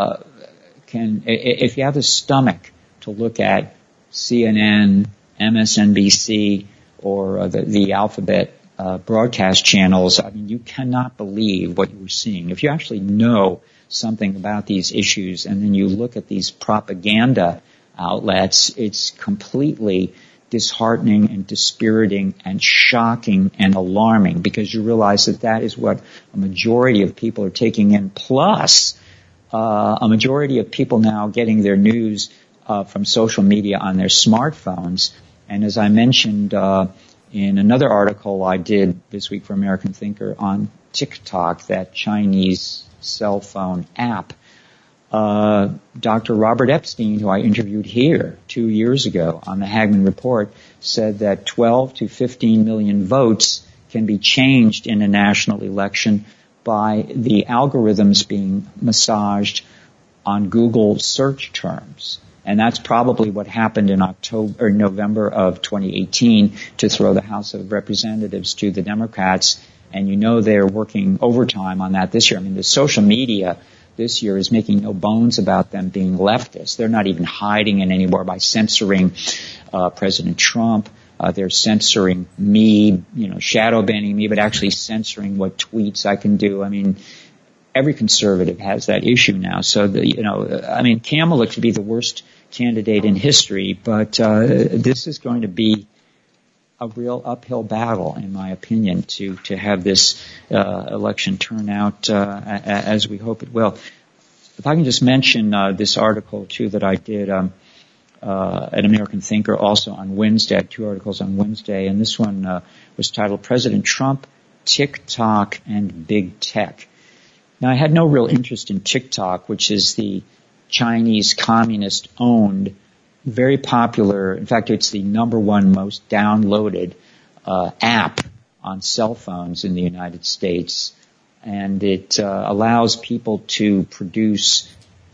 if you have the stomach to look at CNN, MSNBC, or the alphabet broadcast channels, I mean, you cannot believe what you were seeing. If you actually know something about these issues and then you look at these propaganda outlets, it's completely disheartening and dispiriting and shocking and alarming, because you realize that is what a majority of people are taking in, plus a majority of people now getting their news from social media on their smartphones. And as I mentioned in another article I did this week for American Thinker on TikTok, that Chinese cell phone app, Dr. Robert Epstein, who I interviewed here 2 years ago on the Hagmann Report, said that 12 to 15 million votes can be changed in a national election by the algorithms being massaged on Google search terms. And that's probably what happened in November of 2018 to throw the House of Representatives to the Democrats. And you know they're working overtime on that this year. I mean, the social media this year is making no bones about them being leftist. They're not even hiding it anymore by censoring President Trump. They're censoring me, shadow banning me, but actually censoring what tweets I can do. I mean, every conservative has that issue now. So, Kamala could be the worst candidate in history, but this is going to be a real uphill battle, in my opinion, to have this election turn out as we hope it will. If I can just mention this article, too, that I did at American Thinker also on Wednesday. I had 2 articles on Wednesday, and this one was titled President Trump, TikTok, and Big Tech. Now, I had no real interest in TikTok, which is the Chinese communist-owned, very popular, in fact, it's the #1 most downloaded app on cell phones in the United States. And it allows people to produce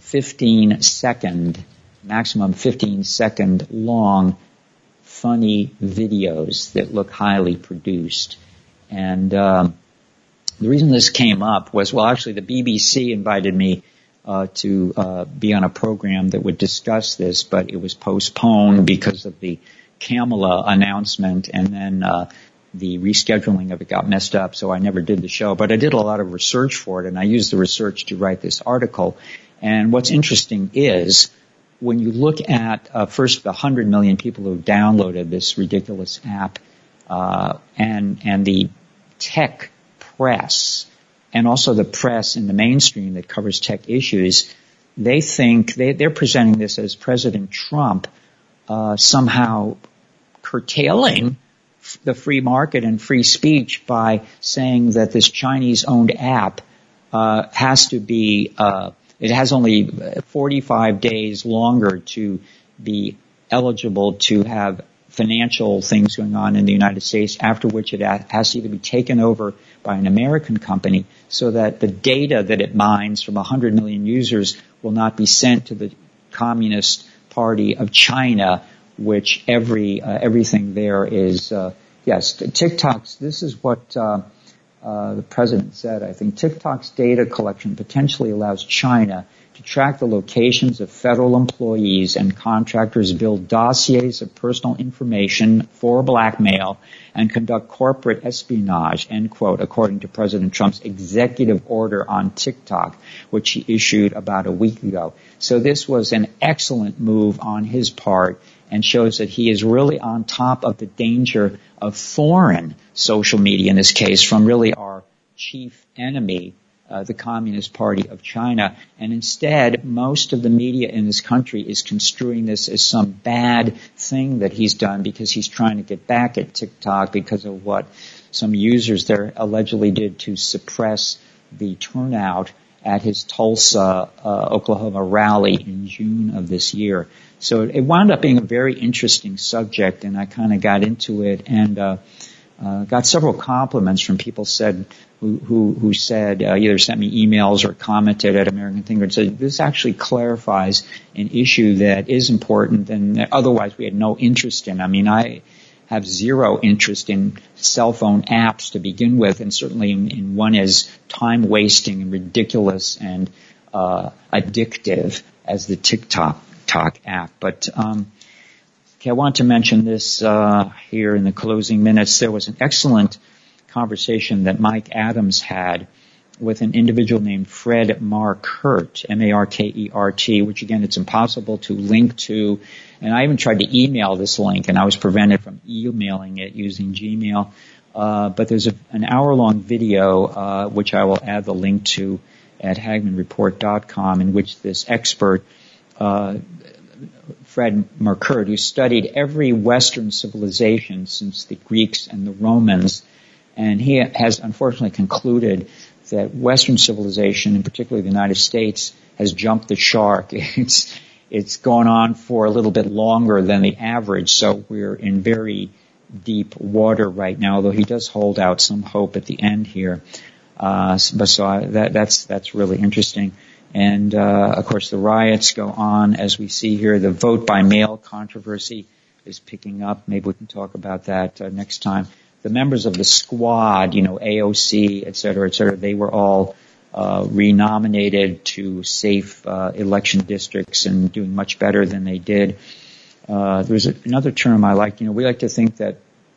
maximum 15-second long, funny videos that look highly produced. And the reason this came up was, actually the BBC invited me to be on a program that would discuss this, but it was postponed because of the Kamala announcement, and then the rescheduling of it got messed up, so I never did the show. But I did a lot of research for it, and I used the research to write this article. And what's interesting is, when you look at first the 100 million people who downloaded this ridiculous app, and the tech press, and also the press in the mainstream that covers tech issues, they think they're presenting this as President Trump somehow curtailing the free market and free speech by saying that this Chinese-owned app has to be, it has only 45 days longer to be eligible to have financial things going on in the United States, after which it has to either be taken over by an American company so that the data that it mines from 100 million users will not be sent to the Communist Party of China, which everything there is, TikTok's, this is what the president said, I think. TikTok's data collection potentially allows China to track the locations of federal employees and contractors, build dossiers of personal information for blackmail, and conduct corporate espionage, end quote, according to President Trump's executive order on TikTok, which he issued about a week ago. So this was an excellent move on his part, and shows that he is really on top of the danger of foreign social media, in this case, from really our chief enemy, the Communist Party of China. And instead, most of the media in this country is construing this as some bad thing that he's done because he's trying to get back at TikTok because of what some users there allegedly did to suppress the turnout at his Tulsa, Oklahoma rally in June of this year. So it wound up being a very interesting subject, and I kind of got into it and got several compliments from people who said either sent me emails or commented at American Thinker and said this actually clarifies an issue that is important and that otherwise we had no interest in. I mean, I have zero interest in cell phone apps to begin with, and certainly in one as time wasting and ridiculous and addictive as the TikTok app. But okay, I want to mention this here in the closing minutes. There was an excellent conversation that Mike Adams had with an individual named Fred Markert, M-A-R-K-E-R-T, which again, it's impossible to link to. And I even tried to email this link, and I was prevented from emailing it using Gmail. But there's an hour-long video, which I will add the link to at HagmannReport.com, in which this expert, Fred Markert, who studied every Western civilization since the Greeks and the Romans, and he has unfortunately concluded that Western civilization, and particularly the United States, has jumped the shark. It's gone on for a little bit longer than the average, so we're in very deep water right now, although he does hold out some hope at the end here. That's really interesting. And, of course, the riots go on as we see here. The vote by mail controversy is picking up. Maybe we can talk about that next time. The members of the squad, AOC, et cetera, they were all renominated to safe election districts and doing much better than they did. There's another term I like. We like to think that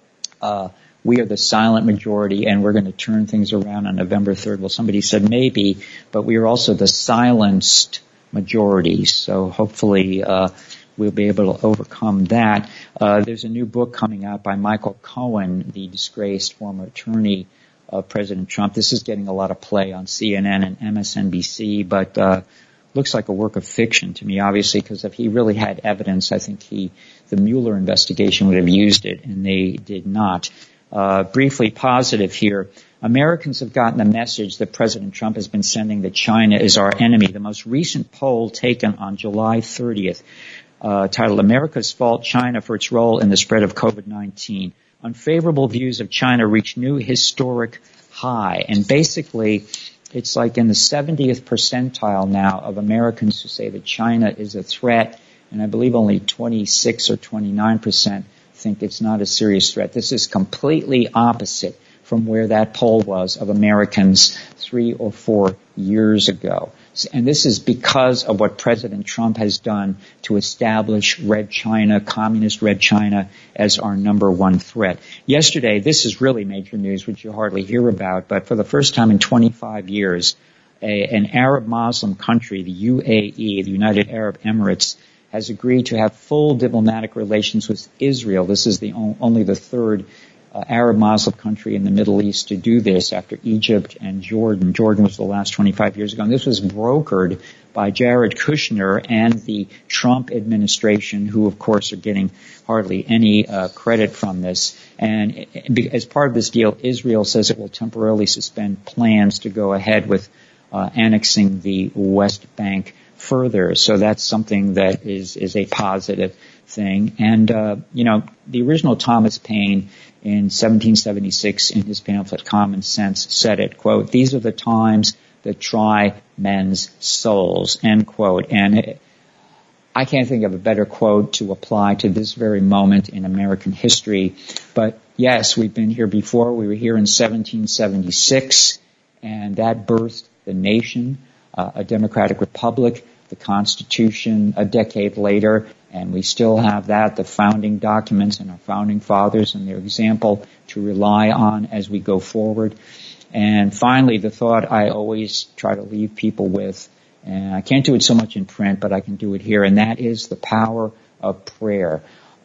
we are the silent majority and we're going to turn things around on November 3rd. Well, somebody said maybe, but we are also the silenced majority. So hopefully we'll be able to overcome that. There's a new book coming out by Michael Cohen, the disgraced former attorney of President Trump. This is getting a lot of play on CNN and MSNBC, but looks like a work of fiction to me, obviously, because if he really had evidence, I think the Mueller investigation would have used it, and they did not. Briefly positive here. Americans have gotten the message that President Trump has been sending that China is our enemy. The most recent poll taken on July 30th, titled America's Fault, China for its role in the spread of COVID-19. Unfavorable views of China reach new historic high. And basically, it's like in the 70th percentile now of Americans who say that China is a threat, and I believe only 26 or 29% think it's not a serious threat. This is completely opposite from where that poll was of Americans 3 or 4 years ago. And this is because of what President Trump has done to establish Red China, communist Red China, as our number one threat. Yesterday, this is really major news, which you hardly hear about, but for the first time in 25 years, an Arab Muslim country, the UAE, the United Arab Emirates, has agreed to have full diplomatic relations with Israel. This is only the third Arab Muslim country in the Middle East to do this after Egypt and Jordan. Jordan was the last 25 years ago. And this was brokered by Jared Kushner and the Trump administration, who, of course, are getting hardly any credit from this. And as part of this deal, Israel says it will temporarily suspend plans to go ahead with annexing the West Bank further. So that's something that is a positive thing. And, the original Thomas Paine in 1776 in his pamphlet Common Sense said it, quote, "These are the times that try men's souls," end quote. And I can't think of a better quote to apply to this very moment in American history. But yes, we've been here before. We were here in 1776, and that birthed the nation, a democratic republic, the Constitution a decade later, and we still have that, the founding documents and our founding fathers and their example to rely on as we go forward. And finally, the thought I always try to leave people with, and I can't do it so much in print, but I can do it here, and that is the power of prayer.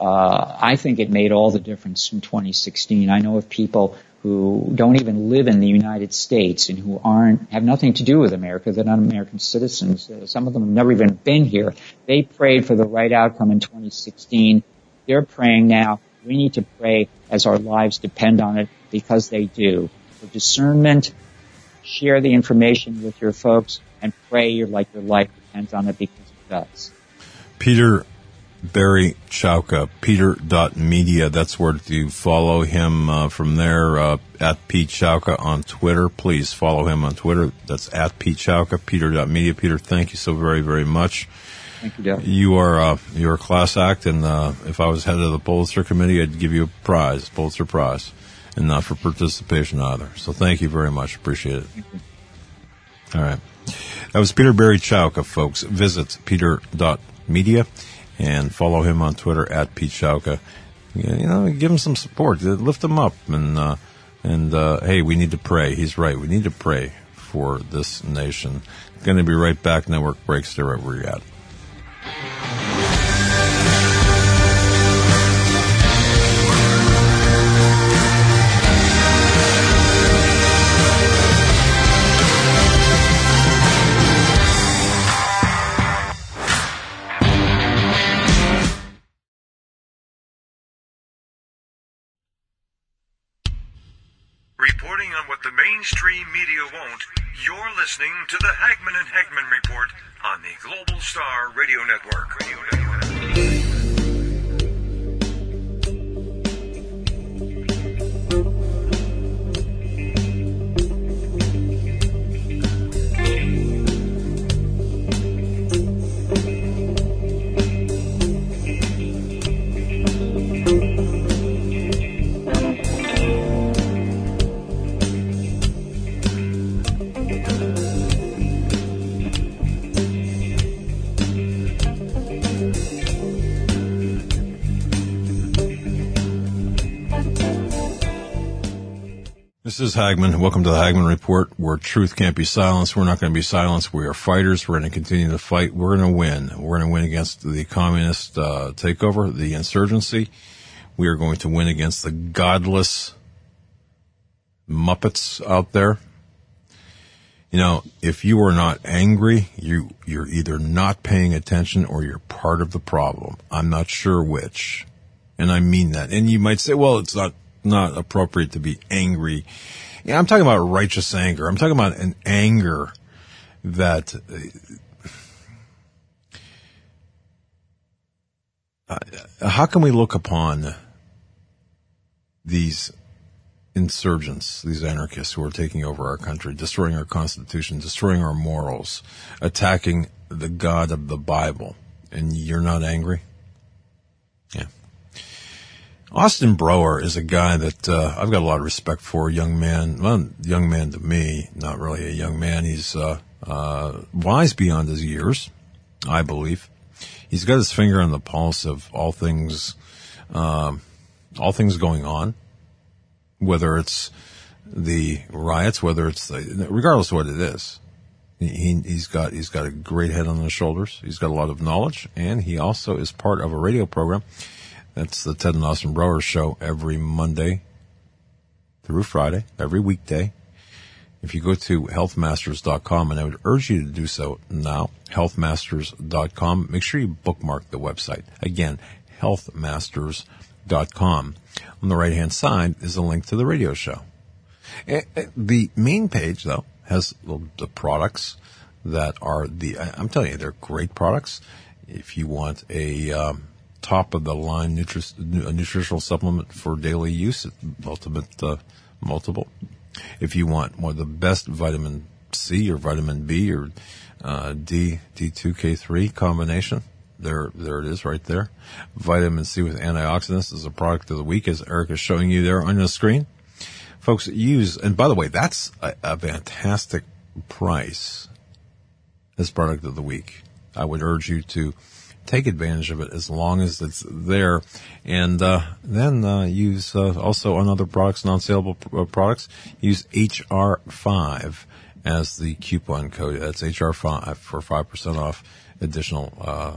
I think it made all the difference in 2016. I know of people who don't even live in the United States and who have nothing to do with America. They're not American citizens. Some of them have never even been here. They prayed for the right outcome in 2016. They're praying now. We need to pray as our lives depend on it, because they do. For discernment, share the information with your folks and pray like your life depends on it, because it does. Peter Barry Chowka, peter.media. That's where you follow him from there, at Pete Chowka on Twitter. Please follow him on Twitter. That's at Pete Chowka, peter.media. Peter, thank you so very, very much. Thank you, Doug. You're a class act, and if I was head of the Pulitzer Committee, I'd give you a prize, Pulitzer Prize, and not for participation either. So thank you very much. Appreciate it. Thank you. All right. That was Peter Barry Chowka, folks. Visit peter.media and follow him on Twitter at Pete Chowka. Give him some support. Lift him up. And hey, we need to pray. He's right. We need to pray for this nation. Going to be right back. Network breaks. Stay right where you're at. Reporting on what the mainstream media won't, you're listening to the Hagman and Hagman Report on the Global Star Radio Network. This is Hagman. Welcome to the Hagman Report, where truth can't be silenced. We're not going to be silenced. We are fighters. We're going to continue to fight. We're going to win. We're going to win against the communist takeover, the insurgency. We are going to win against the godless Muppets out there. If you are not angry, you're either not paying attention or you're part of the problem. I'm not sure which. And I mean that. And you might say, well, it's not appropriate to be angry. I'm talking about righteous anger. I'm talking about an anger that how can we look upon these insurgents, these anarchists who are taking over our country, destroying our Constitution, destroying our morals, attacking the God of the Bible, and you're not angry? Yeah. Austin Brower is a guy that I've got a lot of respect for, young man to me, not really a young man. He's wise beyond his years, I believe. He's got his finger on the pulse of all things going on, whether it's the riots, regardless of what it is. He's got a great head on his shoulders. He's got a lot of knowledge, and he also is part of a radio program. That's the Ted and Austin Brower Show every Monday through Friday, every weekday. If you go to healthmasters.com, and I would urge you to do so now, healthmasters.com, make sure you bookmark the website. Again, healthmasters.com. On the right-hand side is a link to the radio show. The main page, though, has the products that are I'm telling you, they're great products. If you want a top-of-the-line nutritional supplement for daily use, multiple. If you want one of the best vitamin C or vitamin B or D2K3 combination, there it is right there. Vitamin C with antioxidants is a product of the week, as Eric is showing you there on the screen. Folks, and by the way, that's a fantastic price, this product of the week. I would urge you to take advantage of it as long as it's there, and then use also on other products, non-saleable products, use HR5 as the coupon code. That's HR5 for 5% off, initial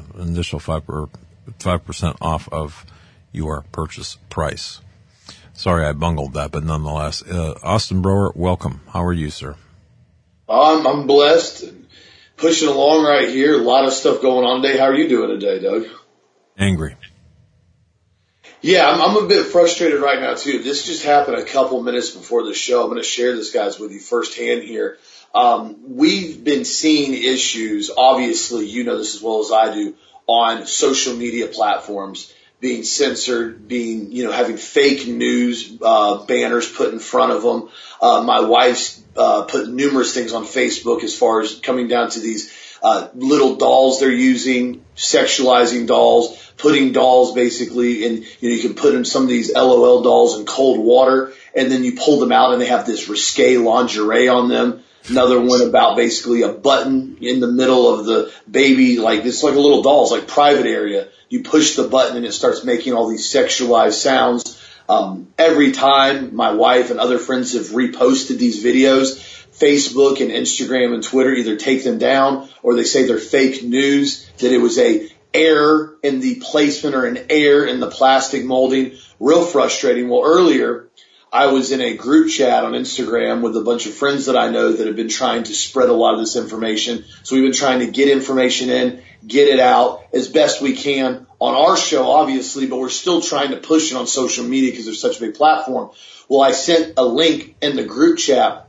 5% off of your purchase price. Sorry, I bungled that, but nonetheless, Austin Brower, welcome. How are you, sir? I'm blessed. Pushing along right here. A lot of stuff going on today. How are you doing today, Doug? Angry. Yeah, I'm a bit frustrated right now, too. This just happened a couple minutes before the show. I'm going to share this, guys, with you firsthand here. We've been seeing issues, obviously, you know this as well as I do, on social media platforms being censored, having fake news banners put in front of them. My wife's put numerous things on Facebook as far as coming down to these little dolls they're using, sexualizing dolls, putting dolls basically in, you can put in some of these LOL dolls in cold water, and then you pull them out and they have this risque lingerie on them. Another one about basically a button in the middle of the baby, like it's like a little doll, it's like private area. You push the button and it starts making all these sexualized sounds. Every time my wife and other friends have reposted these videos, Facebook and Instagram and Twitter either take them down or they say they're fake news, that it was a error in the placement or an error in the plastic molding. Real frustrating. Well, earlier I was in a group chat on Instagram with a bunch of friends that I know that have been trying to spread a lot of this information. So we've been trying to get information in, get it out as best we can on our show, obviously, but we're still trying to push it on social media because there's such a big platform. Well, I sent a link in the group chat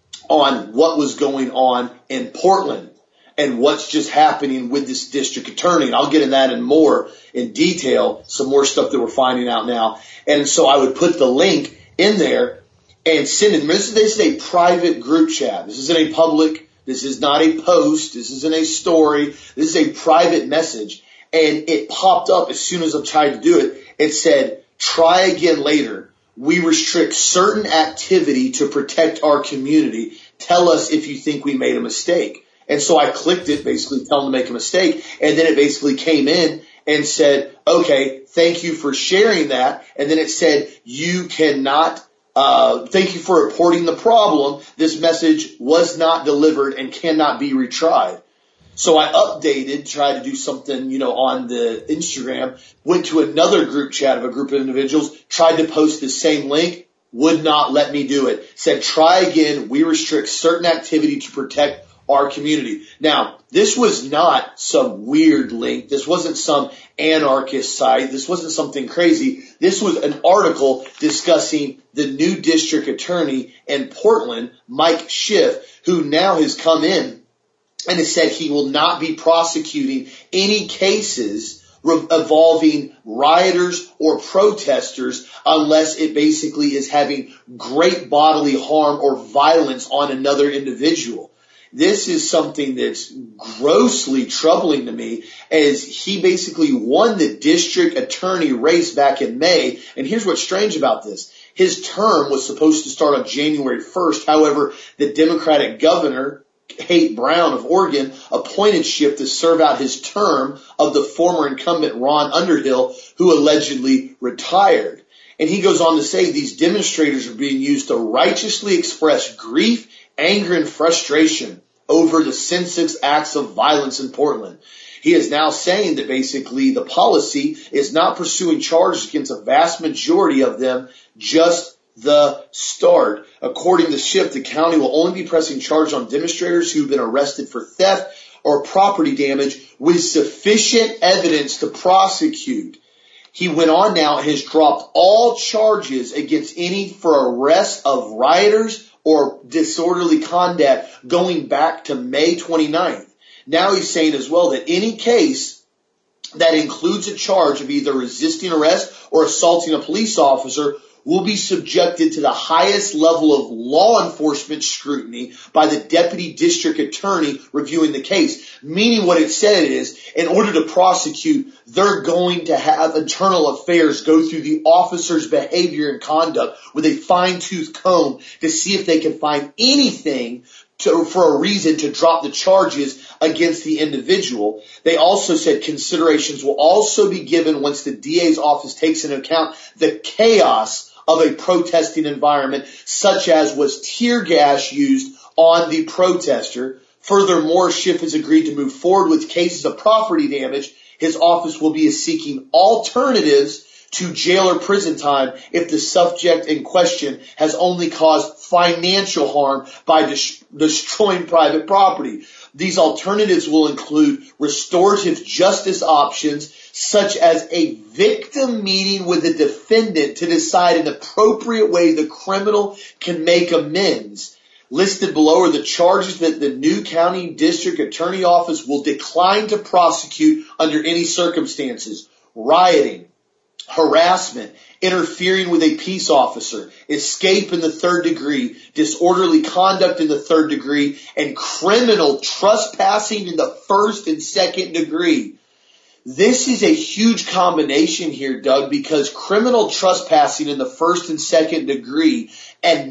on what was going on in Portland and what's just happening with this district attorney. And I'll get in that and more in detail, some more stuff that we're finding out now. And so I would put the link in there and send it. This is a private group chat. This isn't a public. This is not a post. This isn't a story. This is a private message. And it popped up as soon as I tried to do it. It said, try again later. We restrict certain activity to protect our community. Tell us if you think we made a mistake. And so I clicked it, basically tell them to make a mistake. And then it basically came in and said, okay, thank you for sharing that. And then it said, you cannot, thank you for reporting the problem. This message was not delivered and cannot be retried. So I updated, tried to do something, on the Instagram, went to another group chat of a group of individuals, tried to post the same link, would not let me do it. Said, try again. We restrict certain activity to protect our community. Now, this was not some weird link. This wasn't some anarchist site. This wasn't something crazy. This was an article discussing the new district attorney in Portland, Mike Schiff, who now has come in and has said he will not be prosecuting any cases involving rioters or protesters unless it basically is having great bodily harm or violence on another individual. This is something that's grossly troubling to me, as he basically won the district attorney race back in May. And here's what's strange about this. His term was supposed to start on January 1st. However, the Democratic governor, Kate Brown of Oregon, appointed Schiff to serve out his term of the former incumbent Ron Underhill, who allegedly retired. And he goes on to say these demonstrators are being used to righteously express grief, anger, and frustration over the senseless acts of violence in Portland. He is now saying that basically the policy is not pursuing charges against a vast majority of them, just the start. According to Schiff, the county will only be pressing charges on demonstrators who've been arrested for theft or property damage with sufficient evidence to prosecute. He went on now and has dropped all charges against any for arrest of rioters or disorderly conduct going back to May 29th. Now he's saying as well that any case that includes a charge of either resisting arrest or assaulting a police officer will be subjected to the highest level of law enforcement scrutiny by the deputy district attorney reviewing the case. Meaning what it said is, in order to prosecute, they're going to have internal affairs go through the officer's behavior and conduct with a fine-tooth comb to see if they can find anything for a reason to drop the charges against the individual. They also said considerations will also be given once the DA's office takes into account the chaos of a protesting environment, such as was tear gas used on the protester. Furthermore, Schiff has agreed to move forward with cases of property damage. His office will be seeking alternatives to jail or prison time if the subject in question has only caused financial harm by destroying private property. These alternatives will include restorative justice options, such as a victim meeting with the defendant to decide an appropriate way the criminal can make amends. Listed below are the charges that the new county district attorney office will decline to prosecute under any circumstances: rioting, harassment, interfering with a peace officer, escape in the third degree, disorderly conduct in the third degree, and criminal trespassing in the first and second degree. This is a huge combination here, Doug, because criminal trespassing in the first and second degree and not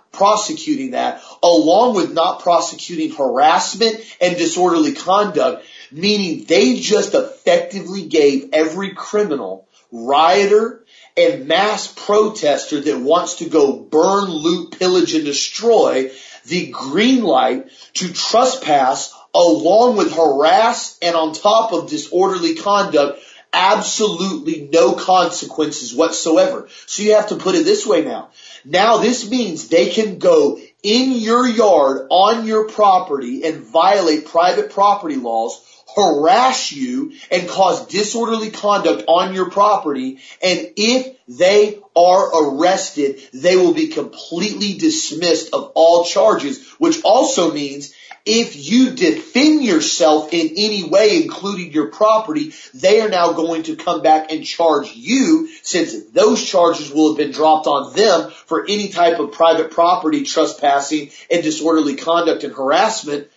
prosecuting that, along with not prosecuting harassment and disorderly conduct, meaning they just effectively gave every criminal, rioter, and mass protester that wants to go burn, loot, pillage, and destroy the green light to trespass along with harass and on top of disorderly conduct, absolutely no consequences whatsoever. So you have to put it this way now. Now this means they can go in your yard on your property and violate private property laws, harass you, and cause disorderly conduct on your property. And if they are arrested, they will be completely dismissed of all charges, which also means if you defend yourself in any way, including your property, they are now going to come back and charge you, since those charges will have been dropped on them for any type of private property trespassing and disorderly conduct and harassment.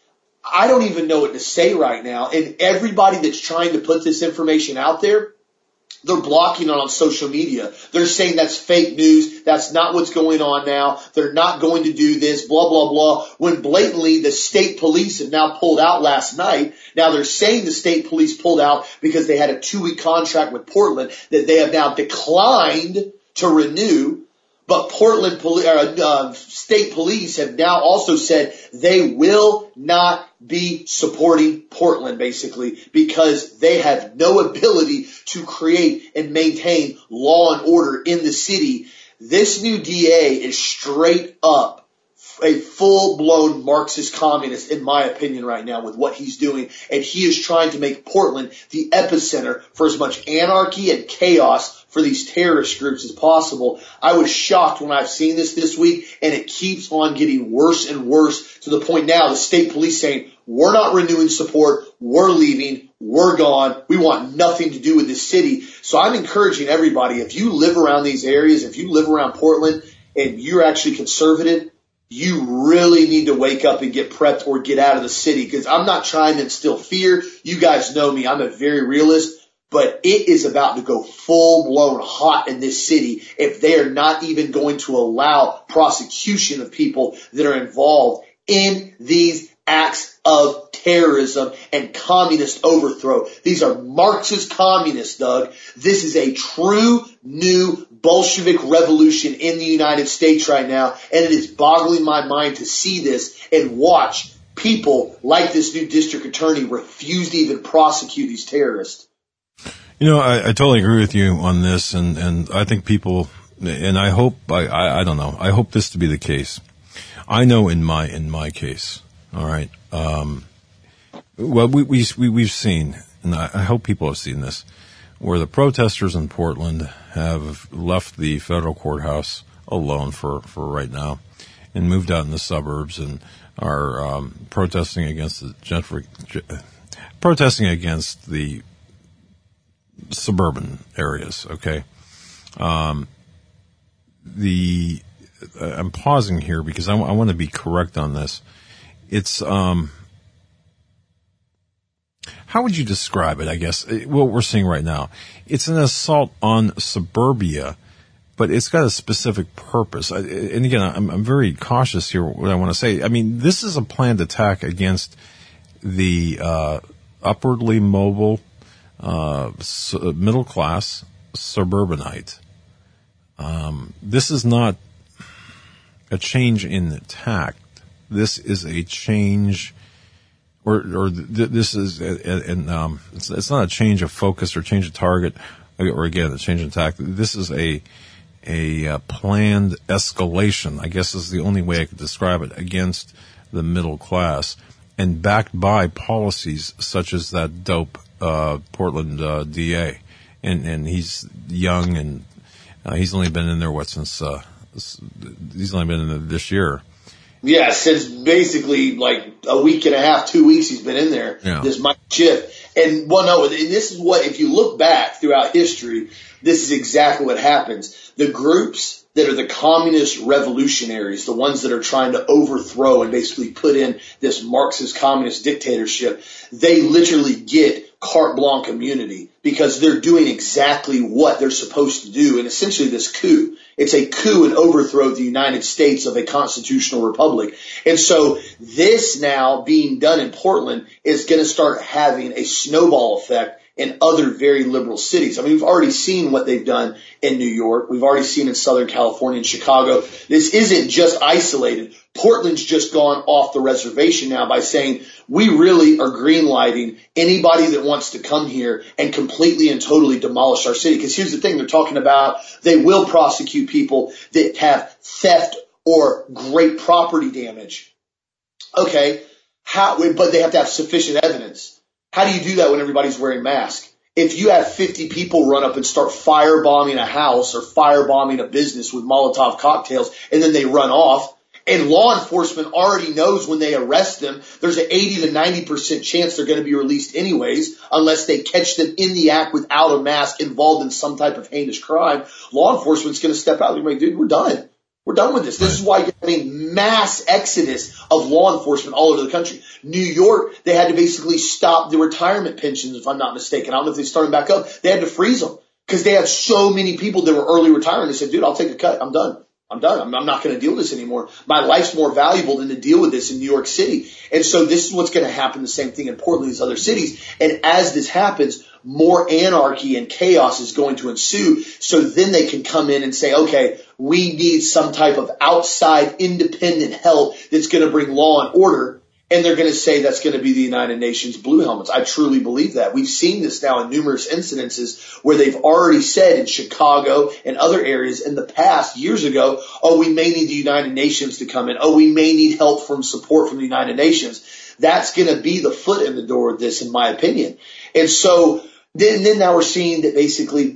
I don't even know what to say right now. And everybody that's trying to put this information out there, they're blocking it on social media. They're saying that's fake news. That's not what's going on now. They're not going to do this, blah, blah, blah. When blatantly the state police have now pulled out last night. Now they're saying the state police pulled out because they had a 2-week contract with Portland that they have now declined to renew. But Portland state police have now also said they will not be supporting Portland, basically, because they have no ability to create and maintain law and order in the city. This new DA is straight up a full-blown Marxist communist, in my opinion, right now with what he's doing. And he is trying to make Portland the epicenter for as much anarchy and chaos for these terrorist groups as possible. I was shocked when I've seen this week, and it keeps on getting worse and worse to the point now the state police saying, we're not renewing support, we're leaving, we're gone, we want nothing to do with this city. So I'm encouraging everybody, if you live around these areas, if you live around Portland and you're actually conservative, you really need to wake up and get prepped or get out of the city, because I'm not trying to instill fear. You guys know me. I'm a very realist, but it is about to go full-blown hot in this city if they are not even going to allow prosecution of people that are involved in these acts of terrorism and communist overthrow. These are Marxist communists, Doug. This is a true new Bolshevik revolution in the United States right now, and it is boggling my mind to see this and watch people like this new district attorney refuse to even prosecute these terrorists. You know, I totally agree with you on this, and I think people, and I hope, I don't know, I hope this to be the case. I know in my case, all right, well, we've seen, and I hope people have seen this, where the protesters in Portland have left the federal courthouse alone for right now and moved out in the suburbs and are protesting against the suburban areas. Okay, I'm pausing here because I want to be correct on this. It's how would you describe it? I guess what we're seeing right now, it's an assault on suburbia, but it's got a specific purpose. And again, I'm very cautious here what I want to say. I mean, this is a planned attack against the upwardly mobile middle class suburbanite. This is not a change in the tact. This is a change, this is, it's not a change of focus or change of target, or again, a change in tact. This is a planned escalation, I guess is the only way I could describe it, against the middle class, and backed by policies such as that dope Portland DA, and he's young, and he's only been in there he's only been in there this year. Yeah, since basically like a week and a half, 2 weeks he's been in there. Yeah. This Mike Schiff. And this is what, if you look back throughout history, this is exactly what happens. The groups that are the communist revolutionaries, the ones that are trying to overthrow and basically put in this Marxist communist dictatorship, they literally get carte blanche immunity because they're doing exactly what they're supposed to do, and essentially this coup. It's a coup and overthrow of the United States of a constitutional republic. And so this now being done in Portland is going to start having a snowball effect in other very liberal cities. I mean, we've already seen what they've done in New York. We've already seen in Southern California and Chicago. This isn't just isolated. Portland's just gone off the reservation now by saying we really are greenlighting anybody that wants to come here and completely and totally demolish our city. Because here's the thing, they're talking about they will prosecute people that have theft or great property damage. Okay, but they have to have sufficient evidence. How do you do that when everybody's wearing masks? If you have 50 people run up and start firebombing a house or firebombing a business with Molotov cocktails and then they run off, and law enforcement already knows when they arrest them, there's an 80 to 90% chance they're going to be released anyways unless they catch them in the act without a mask involved in some type of heinous crime. Law enforcement's going to step out and be like, dude, we're done. We're done with this. This is why you're having mass exodus of law enforcement all over the country. New York, they had to basically stop the retirement pensions, if I'm not mistaken. I don't know if they started back up. They had to freeze them because they had so many people that were early retiring. They said, dude, I'll take a cut. I'm done. I'm not going to deal with this anymore. My life's more valuable than to deal with this in New York City. And so this is what's going to happen, the same thing in Portland, these other cities. And as this happens, more anarchy and chaos is going to ensue. So then they can come in and say, okay, we need some type of outside independent help that's going to bring law and order. And they're going to say that's going to be the United Nations Blue Helmets. I truly believe that. We've seen this now in numerous incidences where they've already said in Chicago and other areas in the past, years ago, oh, we may need the United Nations to come in. Oh, we may need help from support from the United Nations. That's going to be the foot in the door of this, in my opinion. And so then now we're seeing that basically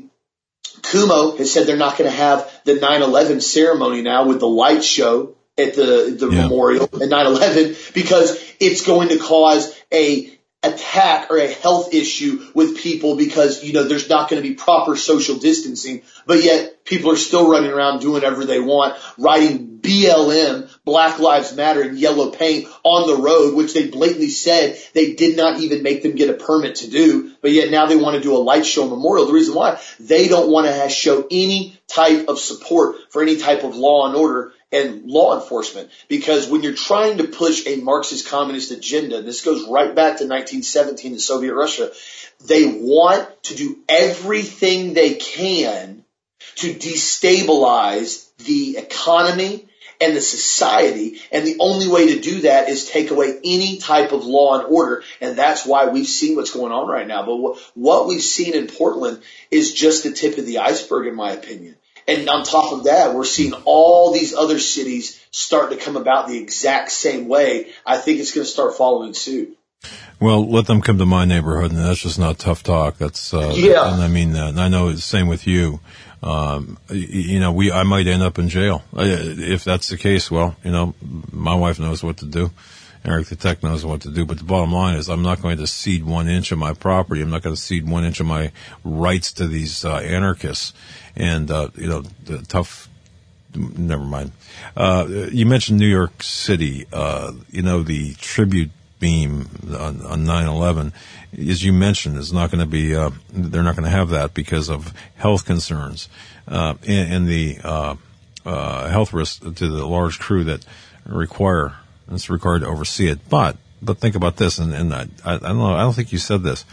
Cuomo has said they're not going to have the 9/11 ceremony now with the light show at the memorial at 9/11 because it's going to cause a attack or a health issue with people because, you know, there's not going to be proper social distancing, but yet people are still running around doing whatever they want, writing BLM, Black Lives Matter in yellow paint on the road, which they blatantly said they did not even make them get a permit to do, but yet now they want to do a light show memorial. The reason why, they don't want to show any type of support for any type of law and order and law enforcement, because when you're trying to push a Marxist communist agenda, and this goes right back to 1917 in Soviet Russia, they want to do everything they can to destabilize the economy and the society, and the only way to do that is take away any type of law and order, and that's why we've seen what's going on right now. But what we've seen in Portland is just the tip of the iceberg, in my opinion. And on top of that, we're seeing all these other cities start to come about the exact same way. I think it's going to start following suit. Well, let them come to my neighborhood, and that's just not tough talk. That's yeah. And I mean that. And I know it's the same with you. You know, I might end up in jail if that's the case. Well, you know, my wife knows what to do. Eric the Tech knows what to do, but the bottom line is I'm not going to cede 1 inch of my property. I'm not going to cede 1 inch of my rights to these anarchists. And, you know, the tough, never mind. You mentioned New York City, you know, the tribute beam on 9/11, as you mentioned, is not going to be, they're not going to have that because of health concerns, and the, health risk to the large crew that it's required to oversee it. But think about this, and I don't know, I don't think you said this,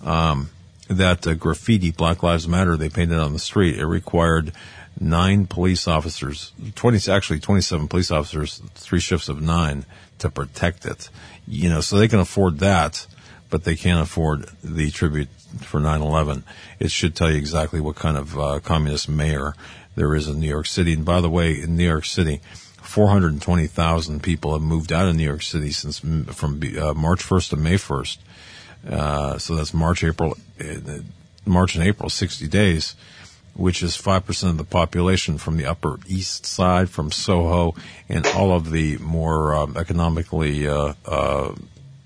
that graffiti, Black Lives Matter, they painted on the street. It required 9 police officers, 27 police officers, 3 shifts of 9 to protect it. You know, so they can afford that, but they can't afford the tribute for 9/11. It should tell you exactly what kind of communist mayor there is in New York City. And by the way, in New York City, 420,000 people have moved out of New York City from March 1st to May 1st. So that's March and April, 60 days, which is 5% of the population from the Upper East Side, from Soho, and all of the more economically, all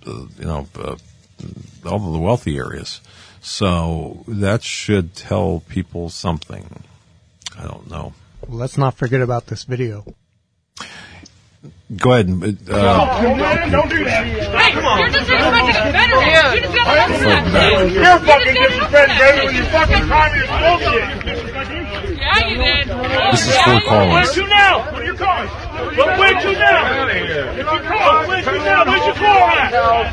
of the wealthy areas. So that should tell people something. I don't know. Let's not forget about this video. Go ahead. No, man, don't do that. Hey, come on. You're just disrespecting veterans. You just got to that. You're fucking disrespecting veterans when you fucking communist bullshit. you did. This is Fort Collins. Where'd you now? What are you calling? Where'd you now? If you call, where'd you now? Where'd you call at?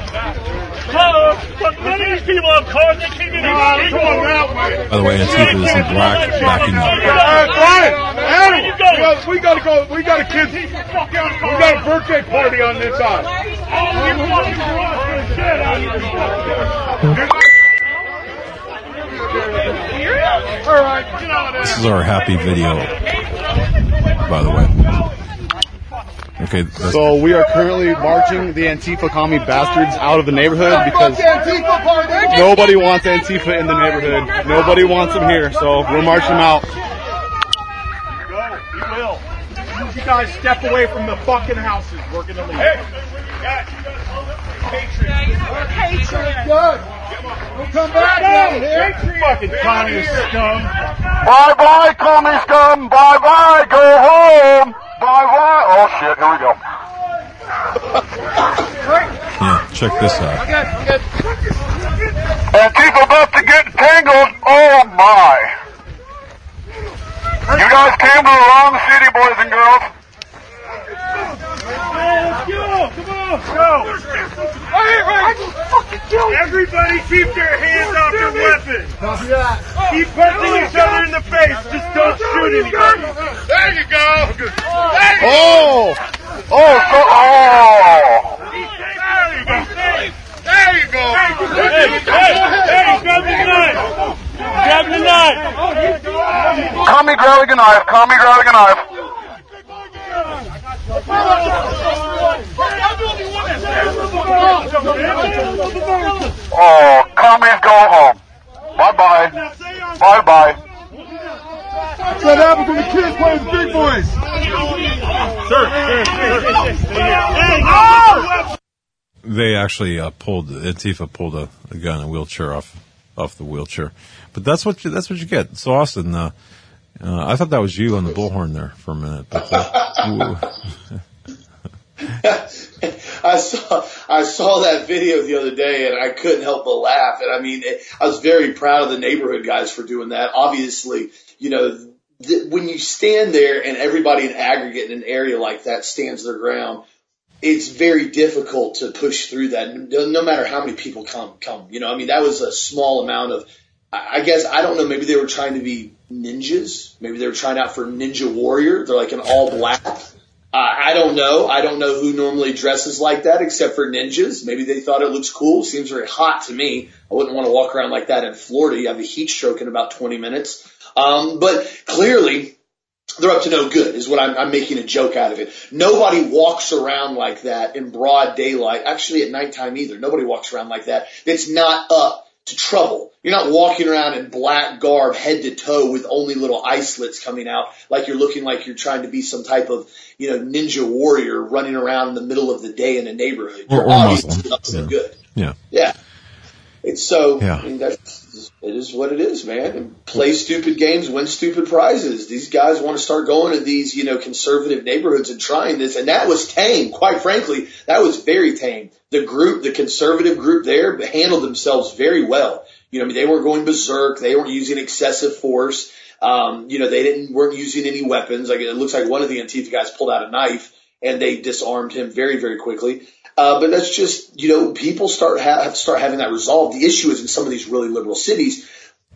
But none of these people have cars. They came in here. By the way, Antifa is in black backing up. Hey, we gotta go. We got a kid. We got a birthday party on this side. This is our happy video, by the way. Okay. So we are currently marching the Antifa commie bastards out of the neighborhood because nobody wants Antifa in the neighborhood. Nobody wants them here, so we're marching them out. You guys step away from the fucking houses. We're gonna leave. Hey, Patriot. Good. We'll come back down here. Fucking communist scum. Bye-bye, commie scum. Bye-bye. Go home. Bye-bye. Oh, shit. Here we go. Yeah, check this out. Antifa about to get tangled. Oh, my. You guys came to the wrong city, boys and girls. Let's go. Come on. Go. Everybody keep their hands off your weapons. Keep punching each other in the face. Just don't shoot anybody. There you go. Oh. Oh, so, oh. There you go. Hey, grab the knife. Grab the knife. Commie grabbing a knife. Commie grabbing a knife. Oh, commies go home. Bye-bye. Bye-bye. That's what happens when the kids play with the big boys. Sir. They actually Antifa pulled a guy in a wheelchair off the wheelchair. But that's what you get. So Austin, I thought that was you on the bullhorn there for a minute, but I saw that video the other day and I couldn't help but laugh. And I mean, I was very proud of the neighborhood guys for doing that. Obviously, you know, when you stand there and everybody in aggregate in an area like that stands their ground, it's very difficult to push through that no matter how many people come. You know, I mean, that was a small amount of, I guess, I don't know, maybe they were trying to be ninjas. Maybe they were trying out for Ninja Warrior. They're like an all black. I don't know. I don't know who normally dresses like that except for ninjas. Maybe they thought it looks cool. Seems very hot to me. I wouldn't want to walk around like that in Florida. You have a heat stroke in about 20 minutes. But clearly they're up to no good is what I'm making a joke out of it. Nobody walks around like that in broad daylight. Actually at nighttime either. Nobody walks around like that. It's not up to trouble. You're not walking around in black garb head to toe with only little eye slits coming out like you're looking like you're trying to be some type of, you know, ninja warrior running around in the middle of the day in a neighborhood. You're obviously up to good. Yeah. Yeah. It's so, yeah. I mean, it is what it is, man. And play stupid games, win stupid prizes. These guys want to start going to these, you know, conservative neighborhoods and trying this. And that was tame. Quite frankly, that was very tame. The conservative group there handled themselves very well. You know, I mean, they weren't going berserk. They weren't using excessive force. You know, weren't using any weapons. Like, it looks like one of the Antifa guys pulled out a knife and they disarmed him very, very quickly. But that's just, you know, people have to start having that resolved. The issue is in some of these really liberal cities,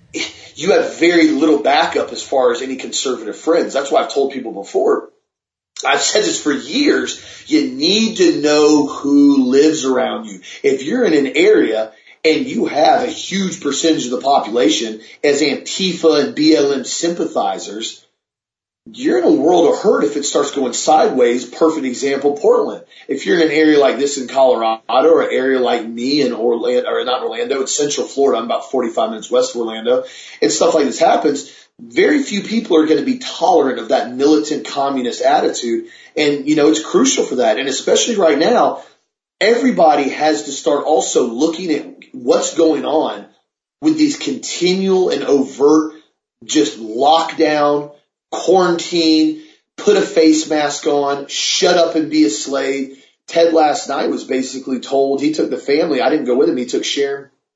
you have very little backup as far as any conservative friends. That's why I've told people before. I've said this for years. You need to know who lives around you. If you're in an area and you have a huge percentage of the population as Antifa and BLM sympathizers, you're in a world of hurt if it starts going sideways. Perfect example, Portland. If you're in an area like this in Colorado or an area like me in Orlando, or not Orlando, it's Central Florida. I'm about 45 minutes west of Orlando, and stuff like this happens, very few people are going to be tolerant of that militant communist attitude. And, you know, it's crucial for that. And especially right now, everybody has to start also looking at what's going on with these continual and overt just lockdown, quarantine, put a face mask on, shut up and be a slave. Ted last night was basically told, he took the family, I didn't go with him, he took Sharon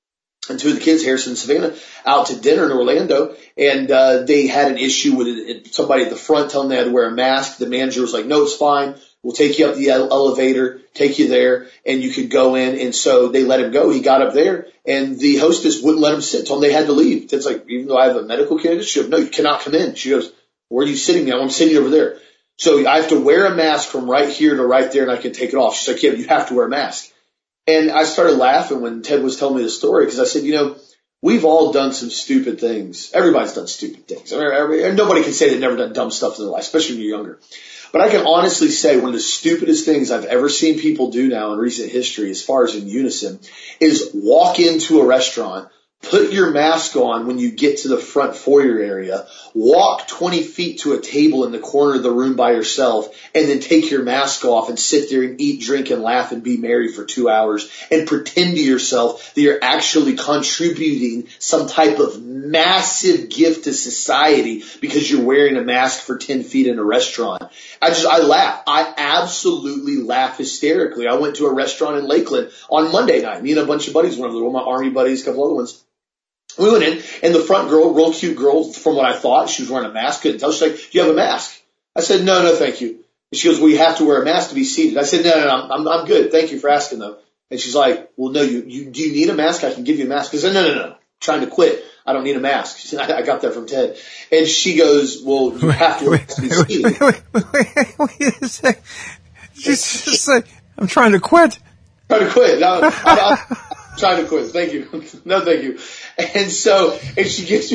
and two of the kids, Harrison and Savannah, out to dinner in Orlando, and they had an issue with somebody at the front telling them they had to wear a mask. The manager was like, no, it's fine. We'll take you up the elevator, take you there, and you could go in. And so they let him go. He got up there, and the hostess wouldn't let him sit, told him they had to leave. It's like, even though I have a medical condition, she goes, no, you cannot come in. She goes, where are you sitting now? I'm sitting over there. So I have to wear a mask from right here to right there, and I can take it off. She's like, yeah, you have to wear a mask. And I started laughing when Ted was telling me the story, because I said, we've all done some stupid things. Everybody's done stupid things. Nobody can say they've never done dumb stuff in their life, especially when you're younger. But I can honestly say one of the stupidest things I've ever seen people do now in recent history, as far as in unison, is walk into a restaurant, put your mask on when you get to the front foyer area, walk 20 feet to a table in the corner of the room by yourself, and then take your mask off and sit there and eat, drink, and laugh and be merry for 2 hours and pretend to yourself that you're actually contributing some type of massive gift to society because you're wearing a mask for 10 feet in a restaurant. I laugh. I absolutely laugh hysterically. I went to a restaurant in Lakeland on Monday night. Me and a bunch of buddies went over there, one of my Army buddies, a couple other ones. We went in, and the front girl, real cute girl, from what I thought, she was wearing a mask, couldn't tell. She's like, do you have a mask? I said, no, thank you. And she goes, well, you have to wear a mask to be seated. I said, no, I'm good. Thank you for asking, though. And she's like, well, no, do you need a mask? I can give you a mask. I said, no, I'm trying to quit. I don't need a mask. She said, I got that from Ted. And she goes, well, you have to wear a mask to be seated. Wait a second. She just said, I'm trying to quit. Trying to quit. No, I'm trying to quit. Thank you. No, thank you. And she gives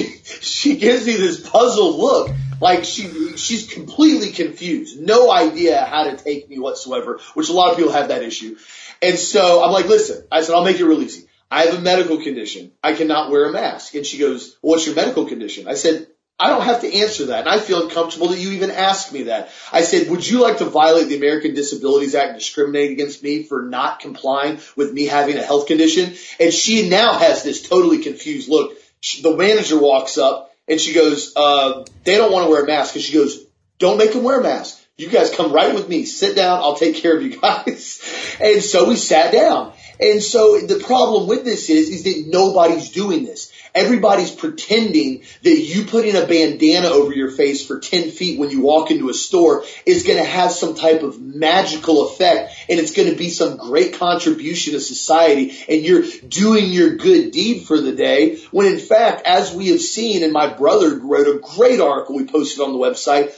me this puzzled look, like she's completely confused, no idea how to take me whatsoever, which a lot of people have that issue. And so I'm like, listen, I said, I'll make it real easy. I have a medical condition. I cannot wear a mask. And she goes, well, what's your medical condition? I said, I don't have to answer that, and I feel uncomfortable that you even asked me that. I said, would you like to violate the American Disabilities Act and discriminate against me for not complying with me having a health condition? And she now has this totally confused look. The manager walks up, and she goes, they don't want to wear a mask. And she goes, don't make them wear a mask. You guys come right with me. Sit down. I'll take care of you guys. And so we sat down. And so the problem with this is that nobody's doing this. Everybody's pretending that you putting a bandana over your face for 10 feet when you walk into a store is going to have some type of magical effect, and it's going to be some great contribution to society, and you're doing your good deed for the day, when in fact, as we have seen, and my brother wrote a great article we posted on the website.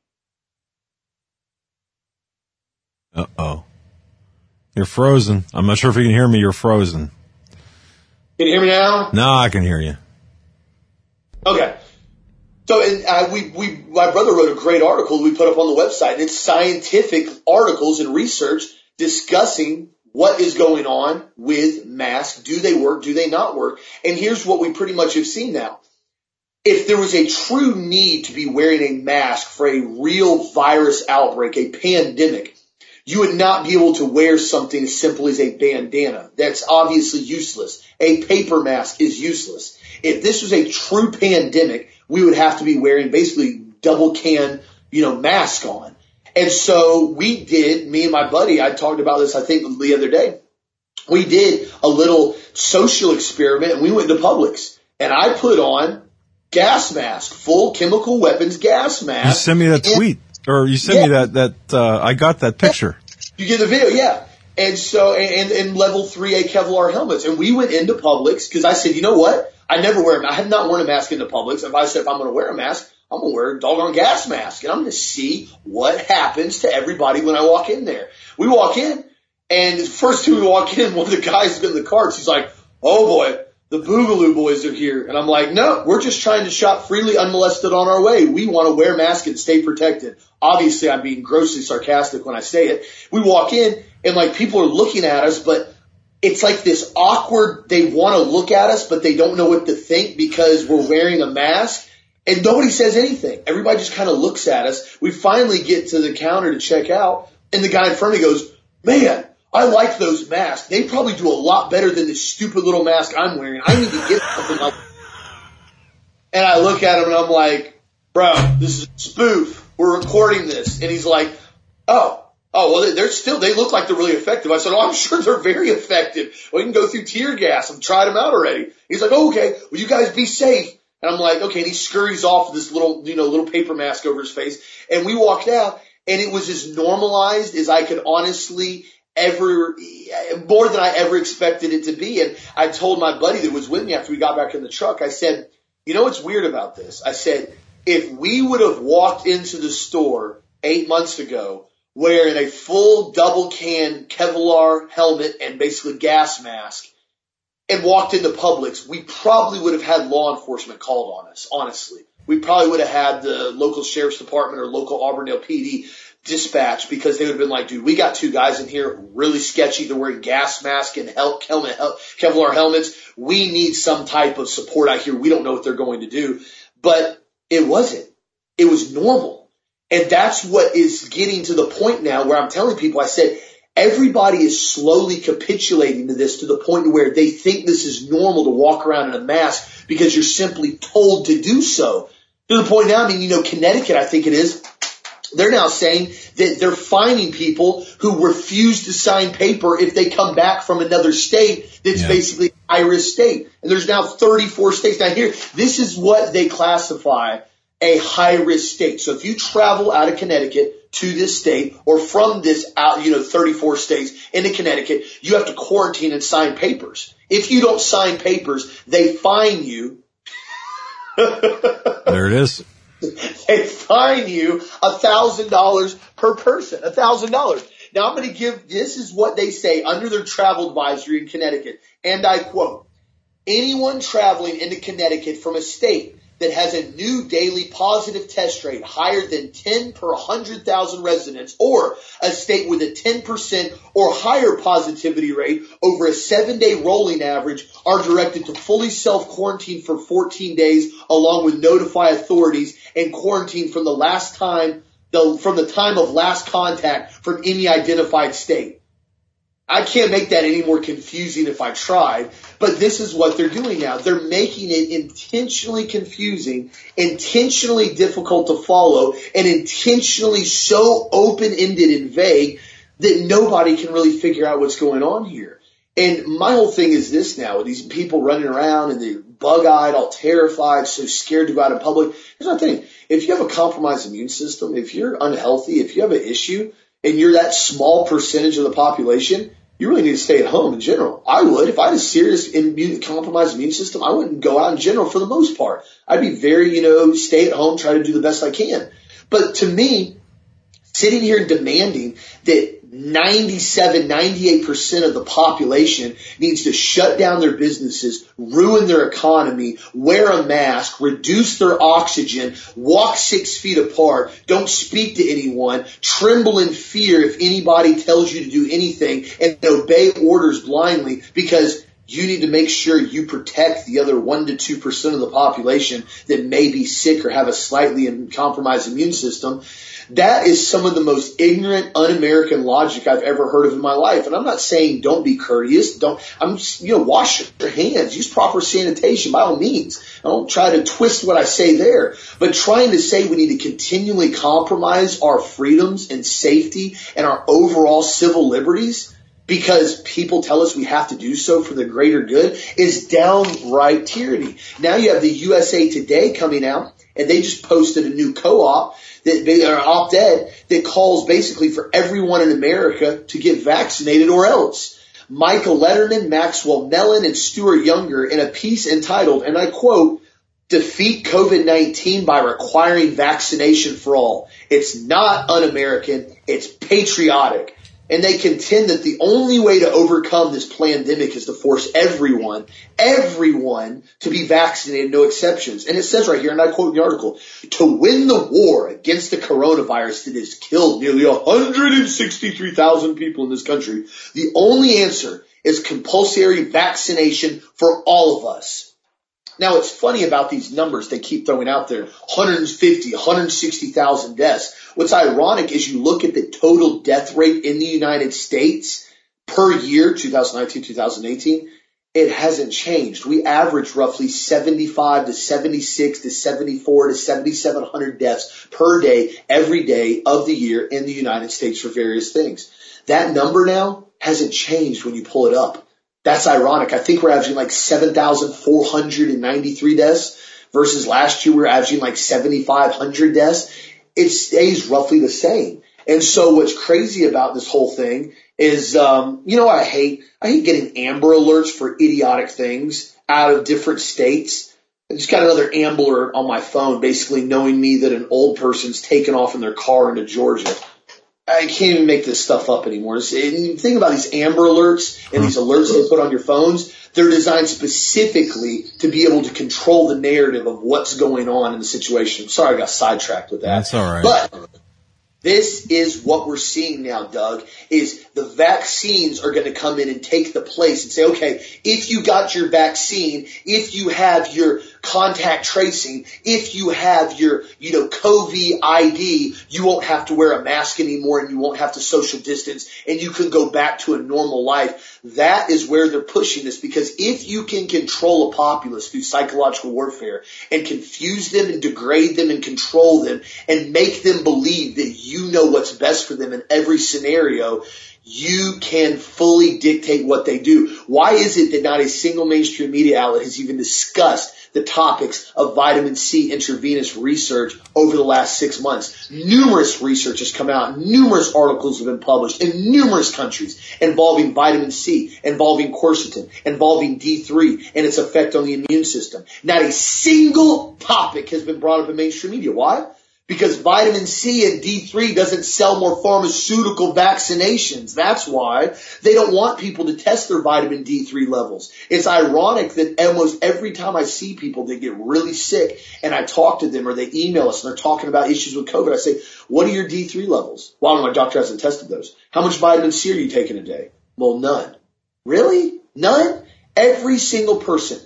Uh-oh. You're frozen. I'm not sure if you can hear me. You're frozen. Can you hear me now? No, I can hear you. Okay. So my brother wrote a great article we put up on the website, and it's scientific articles and research discussing what is going on with masks. Do they work? Do they not work? And here's what we pretty much have seen now. If there was a true need to be wearing a mask for a real virus outbreak, a pandemic, you would not be able to wear something as simple as a bandana. That's obviously useless. A paper mask is useless. If this was a true pandemic, we would have to be wearing basically double can, mask on. And so we did, me and my buddy, I talked about this, I think, the other day. We did a little social experiment, and we went to Publix. And I put on gas mask, full chemical weapons gas mask. You sent me that tweet. Or you sent me that I got that picture. You get the video, yeah. And so, and level 3A Kevlar helmets. And we went into Publix because I said, you know what? I have not worn a mask into Publix. If I said, if I'm going to wear a mask, I'm going to wear a doggone gas mask. And I'm going to see what happens to everybody when I walk in there. We walk in, and the first time we walk in, one of the guys in the carts, he's like, oh boy, the Boogaloo boys are here. And I'm like, no, we're just trying to shop freely unmolested on our way. We want to wear masks and stay protected. Obviously, I'm being grossly sarcastic when I say it. We walk in, and people are looking at us, but it's like this awkward, they want to look at us, but they don't know what to think because we're wearing a mask. And nobody says anything. Everybody just kind of looks at us. We finally get to the counter to check out, and the guy in front of me goes, man, I like those masks. They probably do a lot better than this stupid little mask I'm wearing. I need to get something like that. And I look at him and I'm like, bro, this is a spoof. We're recording this. And he's like, oh, Oh, well, they look like they're really effective. I said, oh, I'm sure they're very effective. We can go through tear gas. I've tried them out already. He's like, oh, okay, well, you guys be safe. And I'm like, okay, and he scurries off with this little paper mask over his face. And we walked out, and it was as normalized as I could honestly more than I ever expected it to be. And I told my buddy that was with me after we got back in the truck, I said, you know what's weird about this? I said, if we would have walked into the store 8 months ago wearing a full double can Kevlar helmet and basically gas mask and walked into Publix, we probably would have had law enforcement called on us, honestly. We probably would have had the local sheriff's department or local Auburndale PD dispatch, because they would have been like, dude, we got 2 guys in here really sketchy. They're wearing gas masks and Kevlar helmets. We need some type of support out here. We don't know what they're going to do. But it wasn't. It was normal. And that's what is getting to the point now where I'm telling people, I said, everybody is slowly capitulating to this, to the point where they think this is normal to walk around in a mask because you're simply told to do so. To the point now, Connecticut, I think it is, they're now saying that they're fining people who refuse to sign paper if they come back from another state that's basically a high-risk state. And there's now 34 states. Now here, this is what they classify a high-risk state. So if you travel out of Connecticut to this state, or from this out, 34 states into Connecticut, you have to quarantine and sign papers. If you don't sign papers, they fine you. There it is. They fine you $1,000 per person, $1,000. Now I'm going to give, this is what they say under their travel advisory in Connecticut. And I quote, anyone traveling into Connecticut from a state that has a new daily positive test rate higher than 10 per 100,000 residents, or a state with a 10% or higher positivity rate over a 7-day rolling average, are directed to fully self-quarantine for 14 days, along with notify authorities, and quarantine from the time of last contact from any identified state. I can't make that any more confusing if I tried, but this is what they're doing now. They're making it intentionally confusing, intentionally difficult to follow, and intentionally so open-ended and vague that nobody can really figure out what's going on here. And my whole thing is this now, with these people running around and they're bug-eyed, all terrified, so scared to go out in public. Here's my thing. If you have a compromised immune system, if you're unhealthy, if you have an issue, and you're that small percentage of the population, you really need to stay at home in general. I would. If I had a serious compromised immune system, I wouldn't go out in general for the most part. I'd be very, stay at home, try to do the best I can. But to me, sitting here and demanding that 98% of the population needs to shut down their businesses, ruin their economy, wear a mask, reduce their oxygen, walk 6 feet apart, don't speak to anyone, tremble in fear if anybody tells you to do anything, and obey orders blindly because you need to make sure you protect the other 1 to 2% of the population that may be sick or have a slightly compromised immune system. That is some of the most ignorant, un-American logic I've ever heard of in my life. And I'm not saying don't be courteous. Wash your hands. Use proper sanitation by all means. I don't try to twist what I say there. But trying to say we need to continually compromise our freedoms and safety and our overall civil liberties because people tell us we have to do so for the greater good is downright tyranny. Now you have the USA Today coming out, and they just posted a new co-op, op-ed, that calls basically for everyone in America to get vaccinated or else. Michael Letterman, Maxwell Mellon, and Stuart Younger in a piece entitled, and I quote, "Defeat COVID-19 by requiring vaccination for all. It's not un-American, it's patriotic." And they contend that the only way to overcome this pandemic is to force everyone to be vaccinated, no exceptions. And it says right here, and I quote the article, "To win the war against the coronavirus that has killed nearly 163,000 people in this country, the only answer is compulsory vaccination for all of us." Now, it's funny about these numbers they keep throwing out there, 150, 160,000 deaths. What's ironic is you look at the total death rate in the United States per year, 2019, 2018, it hasn't changed. We average roughly 75 to 76 to 74 to 7,700 deaths per day, every day of the year in the United States for various things. That number now hasn't changed when you pull it up. That's ironic. I think we're averaging like 7,493 deaths versus last year we were averaging like 7,500 deaths. It stays roughly the same. And so what's crazy about this whole thing is, I hate getting Amber Alerts for idiotic things out of different states. I just got another Amber Alert on my phone basically knowing me that an old person's taken off in their car into Georgia. I can't even make this stuff up anymore. And you think about these Amber Alerts and these alerts they put on your phones. They're designed specifically to be able to control the narrative of what's going on in the situation. Sorry, I got sidetracked with that. That's all right. But this is what we're seeing now, Doug, is the vaccines are going to come in and take the place and say, okay, if you got your vaccine, if you have your contact tracing, if you have your, COVID ID, you won't have to wear a mask anymore and you won't have to social distance and you can go back to a normal life. That is where they're pushing this, because if you can control a populace through psychological warfare and confuse them and degrade them and control them and make them believe that you know what's best for them in every scenario, you can fully dictate what they do. Why is it that not a single mainstream media outlet has even discussed the topics of vitamin C intravenous research over the last 6 months? Numerous research has come out. Numerous articles have been published in numerous countries involving vitamin C, involving quercetin, involving D3 and its effect on the immune system. Not a single topic has been brought up in mainstream media. Why? Because vitamin C and D3 doesn't sell more pharmaceutical vaccinations. That's why they don't want people to test their vitamin D3 levels. It's ironic that almost every time I see people that get really sick and I talk to them or they email us and they're talking about issues with COVID, I say, what are your D3 levels? Well, my doctor hasn't tested those. How much vitamin C are you taking a day? Well, none. Really? None? Every single person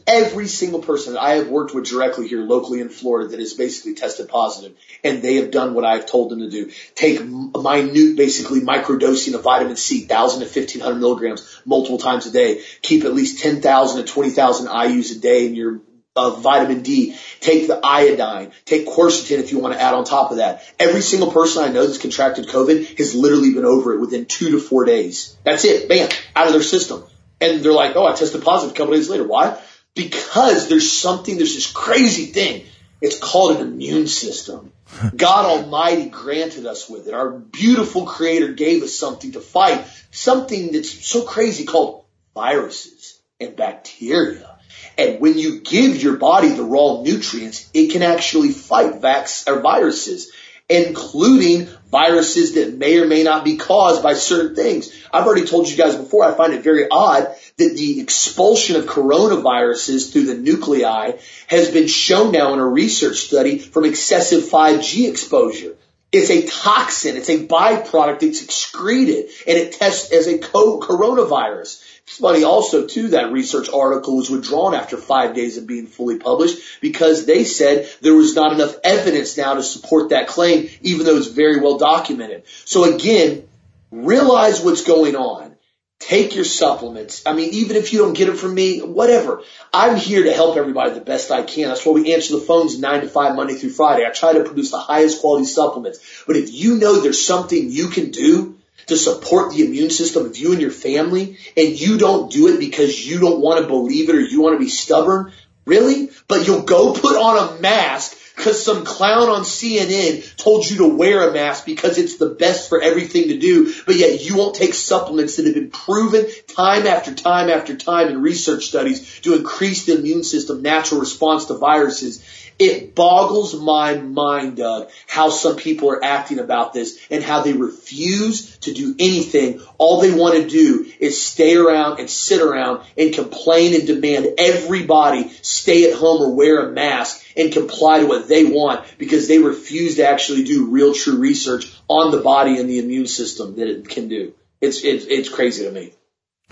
that I have worked with directly here locally in Florida that has basically tested positive, and they have done what I've told them to do. Take minute, basically microdosing of vitamin C, 1,000 to 1,500 milligrams multiple times a day. Keep at least 10,000 to 20,000 IUs a day in your vitamin D. Take the iodine. Take quercetin if you want to add on top of that. Every single person I know that's contracted COVID has literally been over it within 2 to 4 days. That's it. Bam. Out of their system. And they're like, oh, I tested positive a couple days later. Why? Because there's this crazy thing. It's called an immune system. God Almighty granted us with it. Our beautiful Creator gave us something to fight, something that's so crazy called viruses and bacteria. And when you give your body the raw nutrients, it can actually fight viruses, including viruses that may or may not be caused by certain things. I've already told you guys before, I find it very odd that the expulsion of coronaviruses through the nuclei has been shown now in a research study from excessive 5G exposure. It's a toxin. It's a byproduct. It's excreted, and it tests as a coronavirus. It's funny also, too, that research article was withdrawn after 5 days of being fully published because they said there was not enough evidence now to support that claim, even though it's very well documented. So again, realize what's going on. Take your supplements. I mean, even if you don't get it from me, whatever. I'm here to help everybody the best I can. That's why we answer the phones 9 to 5, Monday through Friday. I try to produce the highest quality supplements. But if you know there's something you can do to support the immune system of you and your family, and you don't do it because you don't want to believe it or you want to be stubborn, really? But you'll go put on a mask because some clown on CNN told you to wear a mask because it's the best for everything to do, but yet you won't take supplements that have been proven time after time after time in research studies to increase the immune system natural response to viruses. It boggles my mind, Doug, how some people are acting about this and how they refuse to do anything. All they want to do is stay around and sit around and complain and demand everybody stay at home or wear a mask and comply to what they want because they refuse to actually do real true research on the body and the immune system that it can do. It's crazy to me.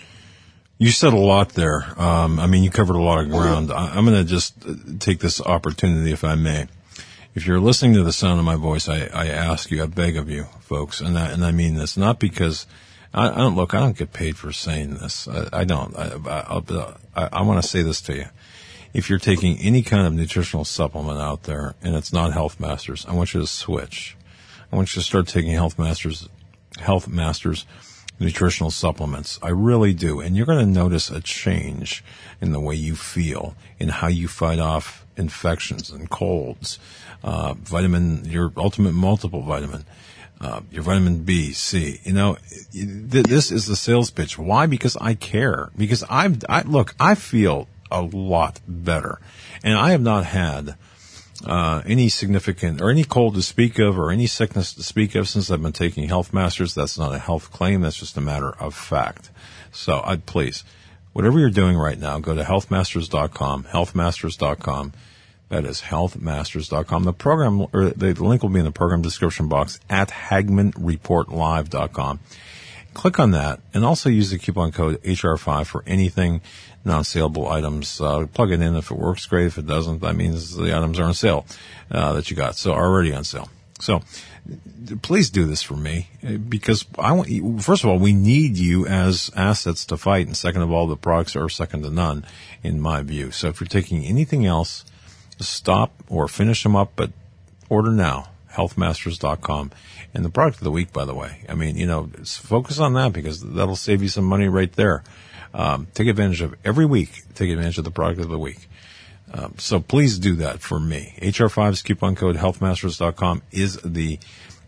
You said a lot there. You covered a lot of ground. I'm going to just take this opportunity, if I may. If you're listening to the sound of my voice, I ask you, I beg of you, folks, and I mean this, not because I don't get paid for saying this. I don't. I want to say this to you. If you're taking any kind of nutritional supplement out there and it's not Health Masters, I want you to switch. I want you to start taking Health Masters nutritional supplements. I really do. And you're going to notice a change in the way you feel, in how you fight off infections and colds. Your ultimate multiple vitamin, your vitamin B, C. This is the sales pitch. Why? Because I care. Because I feel a lot better. And I have not had any significant or any cold to speak of or any sickness to speak of since I've been taking Health Masters. That's not a health claim. That's just a matter of fact. So please, whatever you're doing right now, go to healthmasters.com, healthmasters.com. That is healthmasters.com. The program, or the link will be in the program description box at HagmannReportLive.com. Click on that and also use the coupon code HR5 for anything non-saleable items. Plug it in. If it works, great. If it doesn't, that means the items are on sale that you got. So already on sale. So please do this for me because first of all, we need you as assets to fight. And second of all, the products are second to none in my view. So if you're taking anything else, stop or finish them up, but order now. Healthmasters.com. And the product of the week, by the way, focus on that because that'll save you some money right there. Take advantage of every week. Take advantage of the product of the week. So please do that for me. HR5's coupon code healthmasters.com is the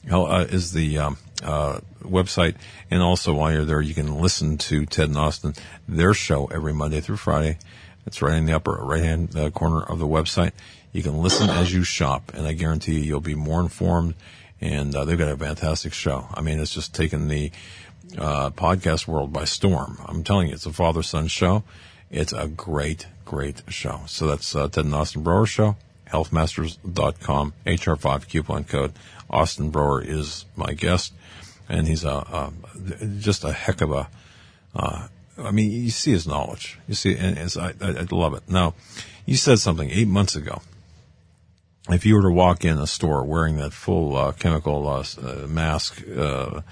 website. And also while you're there, you can listen to Ted and Austin, their show every Monday through Friday. It's right in the upper right-hand corner of the website. You can listen as you shop, and I guarantee you'll be more informed. And they've got a fantastic show. I mean, it's just taken the podcast world by storm. I'm telling you, it's a father-son show. It's a great, great show. So that's Ted and Austin Broer show, healthmasters.com, HR5 coupon code. Austin Broer is my guest, and he's just a heck of a you see his knowledge. You see, and I love it. Now, you said something 8 months ago. If you were to walk in a store wearing that full chemical mask, or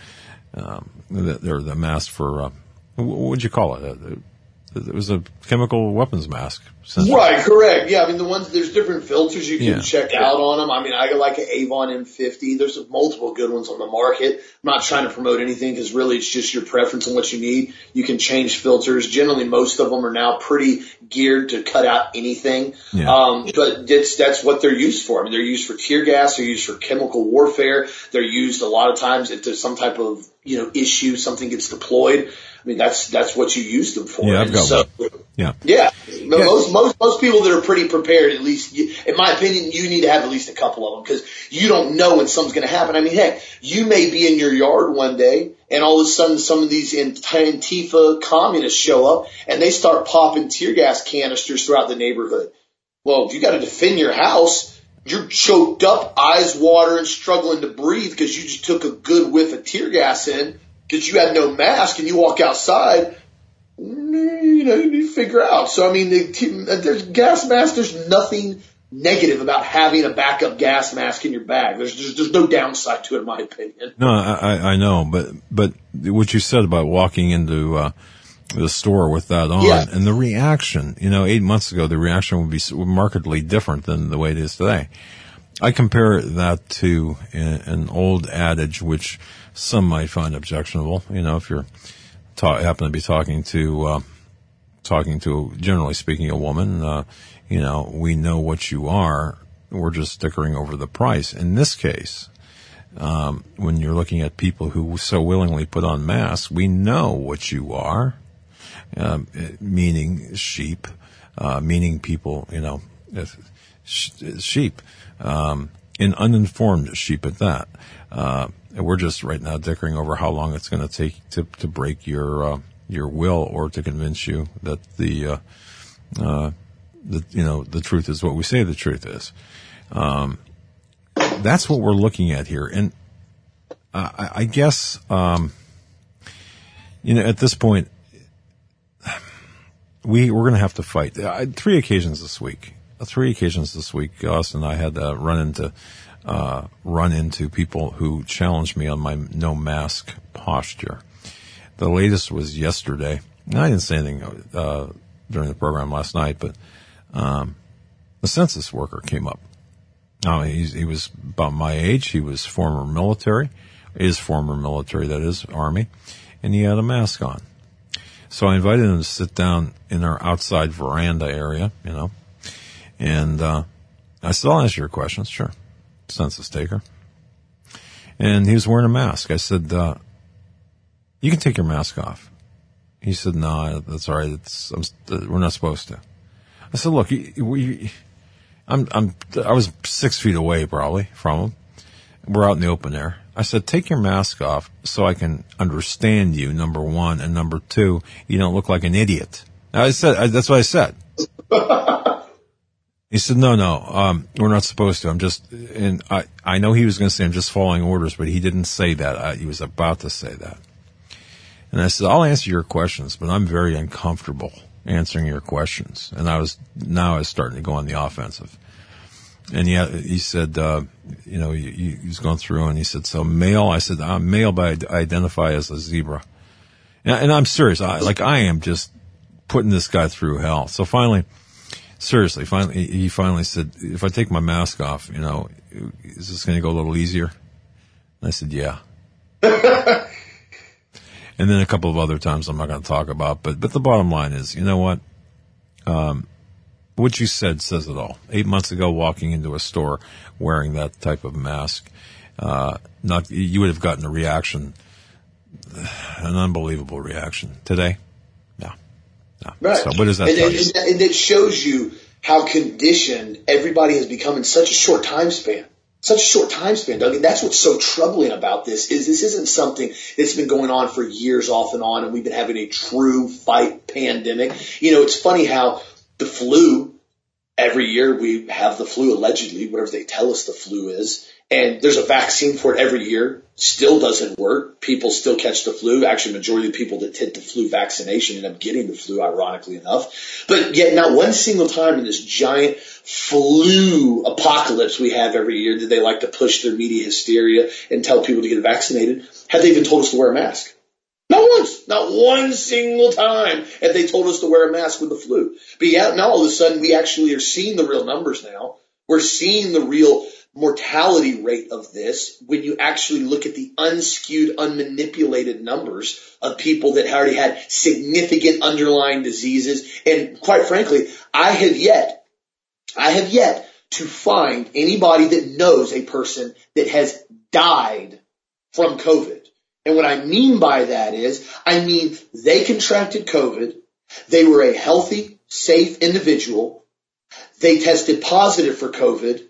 the mask for what would you call it? It was a chemical weapons mask. Right, correct. Yeah, there's different filters you can check out on them. I like an Avon M50. There's multiple good ones on the market. I'm not trying to promote anything because really it's just your preference on what you need. You can change filters. Generally, most of them are now pretty geared to cut out anything. Yeah. But that's what they're used for. They're used for tear gas. They're used for chemical warfare. They're used a lot of times if there's some type of, issue, something gets deployed. That's what you use them for. Yeah, I've got one. Yeah. Yeah. Most people that are pretty prepared, at least, in my opinion, you need to have at least a couple of them because you don't know when something's going to happen. Heck, you may be in your yard one day and all of a sudden some of these Antifa communists show up and they start popping tear gas canisters throughout the neighborhood. Well, if you got to defend your house, you're choked up, eyes watering, struggling to breathe because you just took a good whiff of tear gas in because you had no mask and you walk outside. You need to figure out. So, there's gas masks. There's nothing negative about having a backup gas mask in your bag. There's no downside to it, in my opinion. No, I know, but what you said about walking into the store with that on, and the reaction, 8 months ago, the reaction would be markedly different than the way it is today. I compare that to an old adage, which some might find objectionable. If you're happen to be talking to, generally speaking, a woman, we know what you are. We're just dickering over the price. In this case, when you're looking at people who so willingly put on masks, we know what you are, meaning sheep, meaning people, sheep, and uninformed sheep at that. And we're just right now dickering over how long it's going to take to break your will or to convince you that the truth is what we say the truth is. That's what we're looking at here. And I guess, at this point, we're going to have to fight. 3 occasions this week, Austin and I had to run into people who challenged me on my no mask posture. The latest was yesterday. I didn't say anything during the program last night, but the census worker came up. He was about my age. He was former military, that is, Army, and he had a mask on. So I invited him to sit down in our outside veranda area, and I said, I'll answer your questions. Sure. Census taker. And he was wearing a mask. I said, you can take your mask off. He said, no, that's all right. We're not supposed to. I said, look, I was 6 feet away probably from him. We're out in the open air. I said, take your mask off so I can understand you, number one, and number two, you don't look like an idiot. That's what I said. He said, no, we're not supposed to. And I know he was going to say I'm just following orders, but he didn't say that. He was about to say that. And I said, I'll answer your questions, but I'm very uncomfortable answering your questions. And I was starting to go on the offensive. And he said, he was going through and he said, so male? I said, I'm male, but I identify as a zebra. And I'm serious. I am just putting this guy through hell. So finally, he finally said, if I take my mask off, is this going to go a little easier? And I said, yeah. And then a couple of other times I'm not going to talk about, but the bottom line is, you know what? What you said says it all. 8 months ago, walking into a store wearing that type of mask, you would have gotten a reaction, an unbelievable reaction. Today, no. Right. So what does that tell you? And it shows you how conditioned everybody has become in such a short time span. Doug. And that's what's so troubling about this isn't something that's been going on for years off and on, and we've been having a true fight pandemic. It's funny how the flu, every year we have the flu, allegedly, whatever they tell us the flu is, and there's a vaccine for it every year. Still doesn't work. People still catch the flu. Actually, majority of the people that take the flu vaccination end up getting the flu, ironically enough. But yet not one single time in this giant flu apocalypse we have every year did they like to push their media hysteria and tell people to get vaccinated. Have they even told us to wear a mask? Not once. Not one single time have they told us to wear a mask with the flu. But yeah, now all of a sudden we actually are seeing the real numbers now. We're seeing the real mortality rate of this when you actually look at the unskewed, unmanipulated numbers of people that already had significant underlying diseases. And quite frankly, I have yet to find anybody that knows a person that has died from COVID. And what I mean by that is, they contracted COVID. They were a healthy, safe individual. They tested positive for COVID.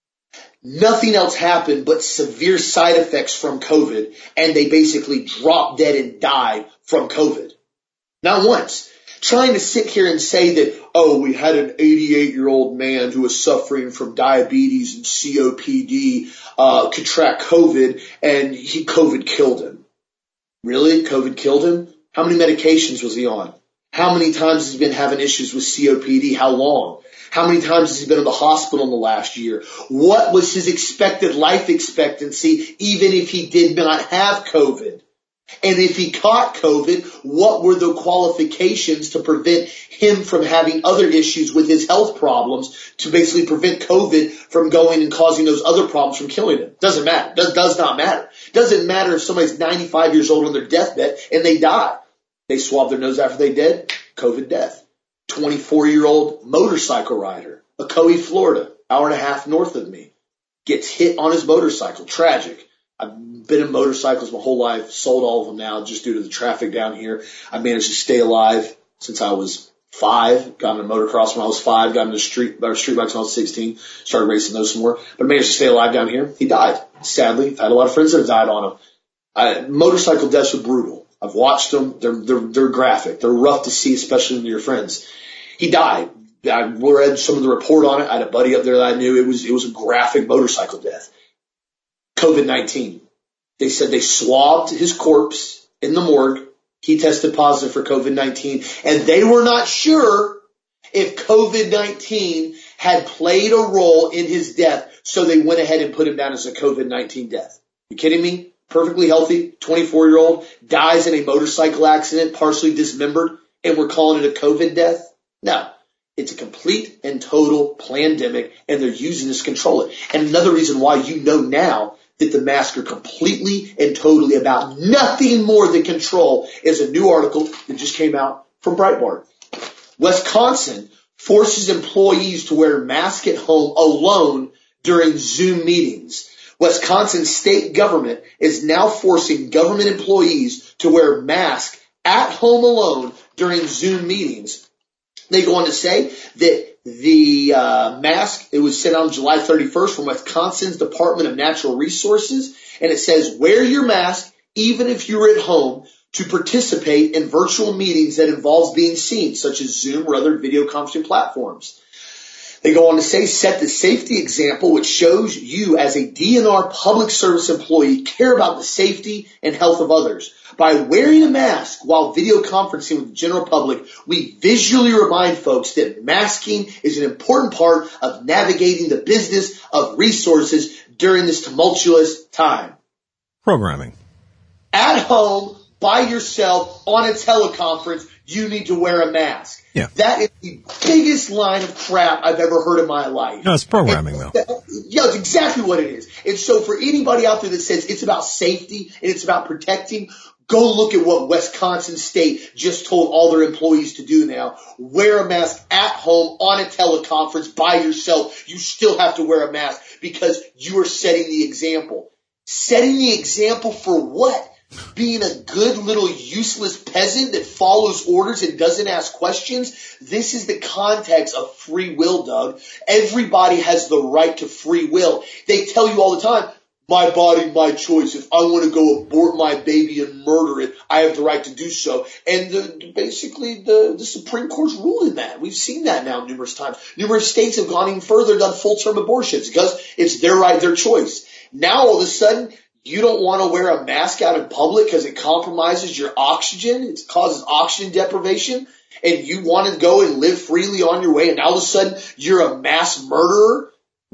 Nothing else happened but severe side effects from COVID, and they basically dropped dead and died from COVID. Not once. Trying to sit here and say that, we had an 88-year-old man who was suffering from diabetes and COPD, contract COVID, and COVID killed him. Really? COVID killed him? How many medications was he on? How many times has he been having issues with COPD? How long? How many times has he been in the hospital in the last year? What was his expected life expectancy, even if he did not have COVID? And if he caught COVID, what were the qualifications to prevent him from having other issues with his health problems to basically prevent COVID from going and causing those other problems from killing him? Doesn't matter. Does not matter. Doesn't matter if somebody's 95 years old on their deathbed and they die. They swab their nose after they dead, COVID death. 24-year-old motorcycle rider, Ocoee, Florida, hour and a half north of me, gets hit on his motorcycle. Tragic. I've been in motorcycles my whole life, sold all of them now just due to the traffic down here. I managed to stay alive since I was 5, got into motocross when I was 5, got into street bikes when I was 16, started racing those some more, but I managed to stay alive down here. He died. Sadly, I've had a lot of friends that have died on him. Motorcycle deaths are brutal. I've watched them. They're graphic. They're rough to see, especially when you're friends. He died. I read some of the report on it. I had a buddy up there that I knew. It was a graphic motorcycle death. COVID-19. They said they swabbed his corpse in the morgue. He tested positive for COVID-19, and they were not sure if COVID-19 had played a role in his death, so they went ahead and put him down as a COVID-19 death. You kidding me? perfectly healthy 24-year-old, dies in a motorcycle accident, partially dismembered, and we're calling it a COVID death? No. It's a complete and total pandemic, and they're using this to control it. And another reason why you know now that the masks are completely and totally about nothing more than control is a new article that just came out from Breitbart. Wisconsin forces employees to wear masks at home alone during Zoom meetings. Wisconsin state government is now forcing government employees to wear masks at home alone during Zoom meetings. They go on to say that the mask, it was sent out on July 31st from Wisconsin's Department of Natural Resources, and it says, wear your mask even if you're at home to participate in virtual meetings that involves being seen, such as Zoom or other video conferencing platforms. They go on to say, set the safety example, which shows you as a DNR public service employee care about the safety and health of others. By wearing a mask while video conferencing with the general public, we visually remind folks that masking is an important part of navigating the business of resources during this tumultuous time. Programming. At home, by yourself, on a teleconference, you need to wear a mask. Yeah. That is the biggest line of crap I've ever heard in my life. No, it's programming, though. Yeah, it's exactly what it is. And so for anybody out there that says it's about safety and it's about protecting, go look at what Wisconsin State just told all their employees to do now. Wear a mask at home on a teleconference by yourself. You still have to wear a mask because you are setting the example. Setting the example for what? Being a good little useless peasant that follows orders and doesn't ask questions? This is the context of free will, Doug. Everybody has the right to free will. They tell you all the time, my body, my choice. If I want to go abort my baby and murder it, I have the right to do so. And basically the Supreme Court's ruling that. We've seen that now numerous times. Numerous states have gone even further and done full-term abortions because it's their right, their choice. Now all of a sudden, you don't want to wear a mask out in public because it compromises your oxygen. It causes oxygen deprivation. And you want to go and live freely on your way. And now all of a sudden, you're a mass murderer,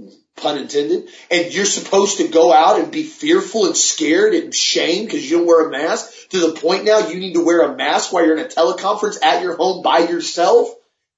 pun intended. And you're supposed to go out and be fearful and scared and shamed because you don't wear a mask. To the point now you need to wear a mask while you're in a teleconference at your home by yourself.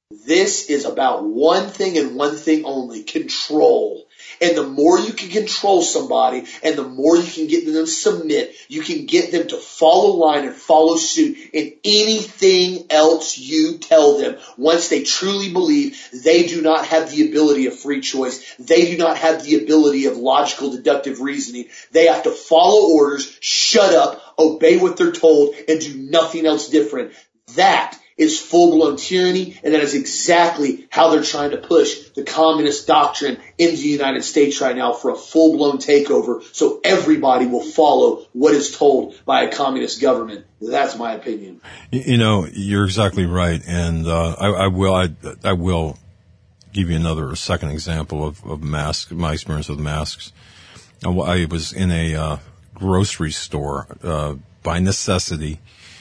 This is about one thing and one thing only, control. And the more you can control somebody and the more you can get them to submit, you can get them to follow line and follow suit in anything else you tell them. Once they truly believe they do not have the ability of free choice, they do not have the ability of logical deductive reasoning. They have to follow orders, shut up, obey what they're told, and do nothing else different. That is full-blown tyranny, and that is exactly how they're trying to push the communist doctrine into the United States right now for a full-blown takeover so everybody will follow what is told by a communist government. That's my opinion. You know, you're exactly right, and I will give you a second example of masks, my experience with masks. I was in a grocery store by necessity,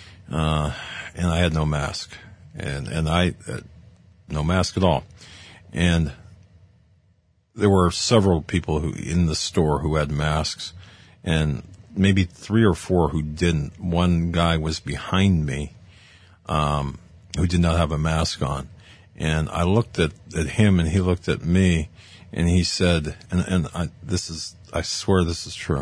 and I had no mask, and I no mask at all. And there were several people in the store who had masks, and maybe 3 or 4 who didn't. One guy was behind me, who did not have a mask on. And I looked at him and he looked at me and he said, I swear this is true.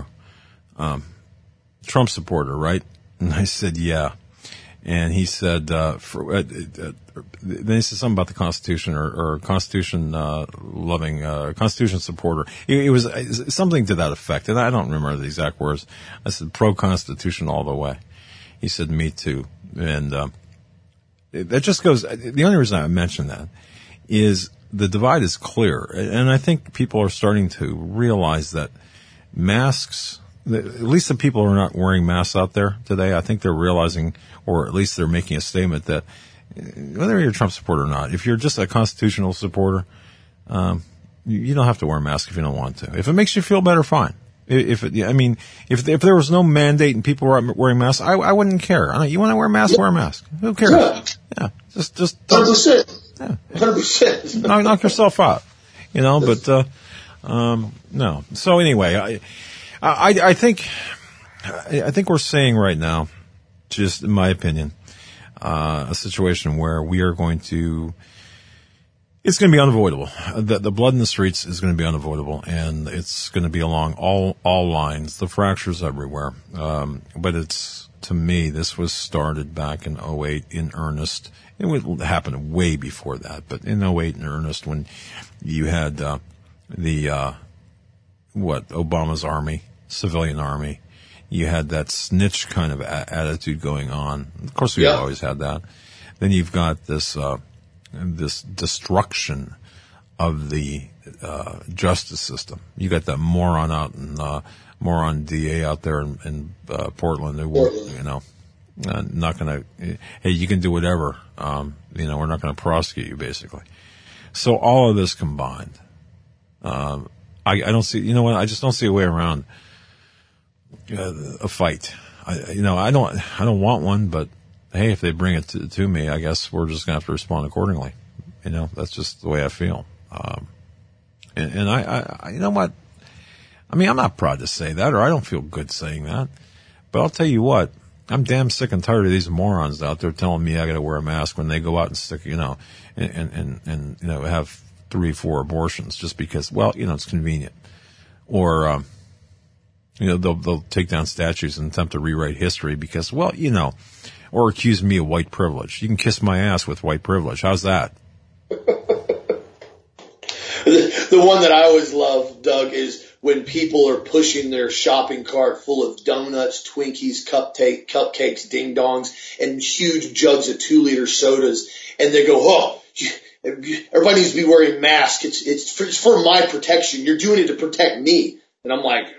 Trump supporter, right? And I said, yeah. And he said, then he said something about the Constitution or Constitution loving, Constitution supporter. It was something to that effect. And I don't remember the exact words. I said, pro-Constitution all the way. He said, me too. And, that just goes, the only reason I mention that is the divide is clear. And I think people are starting to realize that masks, at least the people who are not wearing masks out there today, I think they're realizing, or at least they're making a statement that whether you're a Trump supporter or not, if you're just a constitutional supporter, you don't have to wear a mask if you don't want to. If it makes you feel better, fine. If there was no mandate and people were wearing masks, I wouldn't care. You want to wear a mask, wear a mask. Who cares? Yeah. Just 100%. Yeah. 100%. Knock yourself out. But no. So anyway, I think I think we're seeing right now, just in my opinion, a situation where we are going to, it's going to be unavoidable. The blood in the streets is going to be unavoidable, and it's going to be along all lines, the fractures everywhere. But it's, to me, this was started back in 2008 in earnest. It would happen way before that, but in 2008 in earnest, when you had Obama's army, civilian army. You had that snitch kind of attitude going on. Of course, we've always had that. Then you've got this destruction of the justice system. You got that moron out in moron DA out there in Portland. Who, not going to. Hey, you can do whatever. We're not going to prosecute you, basically. So all of this combined, I don't see. You know what? I just don't see a way around a fight. I don't want one, but hey, if they bring it to me, I guess we're just gonna have to respond accordingly. That's just the way I feel. And I you know what? I mean, I'm not proud to say that, or I don't feel good saying that, but I'll tell you what, I'm damn sick and tired of these morons out there telling me I gotta wear a mask when they go out and stick, and have 3-4 abortions just because, it's convenient. Or, they'll take down statues and attempt to rewrite history because, or accuse me of white privilege. You can kiss my ass with white privilege. How's that? The one that I always love, Doug, is when people are pushing their shopping cart full of donuts, Twinkies, cupcakes, ding-dongs, and huge jugs of 2-liter sodas, and they go, everybody needs to be wearing masks. It's for my protection. You're doing it to protect me. And I'm like,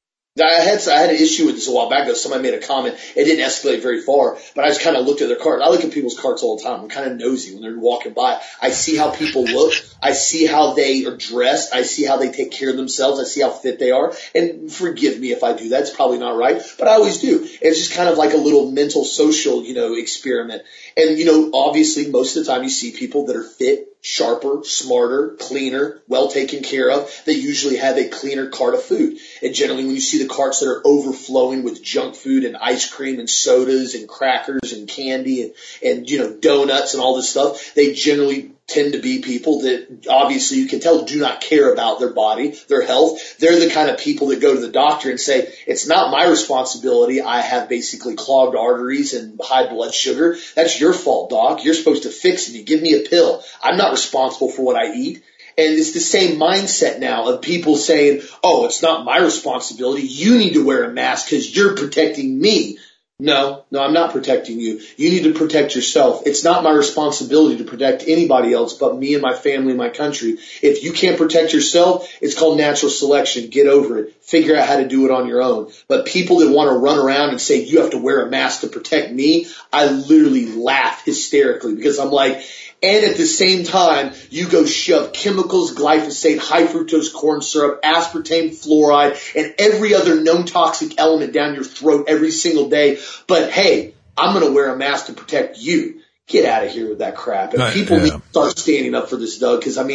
I had an issue with this a while back ago. Somebody made a comment. It didn't escalate very far, but I just kind of looked at their cart. I look at people's carts all the time. I'm kind of nosy when they're walking by. I see how people look. I see how they are dressed. I see how they take care of themselves. I see how fit they are. And forgive me if I do that. It's probably not right, but I always do. It's just kind of like a little mental, social, experiment. And, obviously most of the time you see people that are fit, sharper, smarter, cleaner, well taken care of. They usually have a cleaner cart of food. And generally when you see the carts that are overflowing with junk food and ice cream and sodas and crackers and candy and donuts and all this stuff, they generally tend to be people that obviously you can tell do not care about their body, their health. They're the kind of people that go to the doctor and say, it's not my responsibility. I have basically clogged arteries and high blood sugar. That's your fault, doc. You're supposed to fix me. Give me a pill. I'm not responsible for what I eat. And it's the same mindset now of people saying, oh, it's not my responsibility. You need to wear a mask because you're protecting me. No, I'm not protecting you. You need to protect yourself. It's not my responsibility to protect anybody else but me and my family and my country. If you can't protect yourself, it's called natural selection. Get over it. Figure out how to do it on your own. But people that want to run around and say you have to wear a mask to protect me, I literally laugh hysterically because I'm like, and at the same time, you go shove chemicals, glyphosate, high fructose corn syrup, aspartame, fluoride, and every other known toxic element down your throat every single day. But hey, I'm going to wear a mask to protect you. Get out of here with that crap. And people need to start standing up for this, Doug, because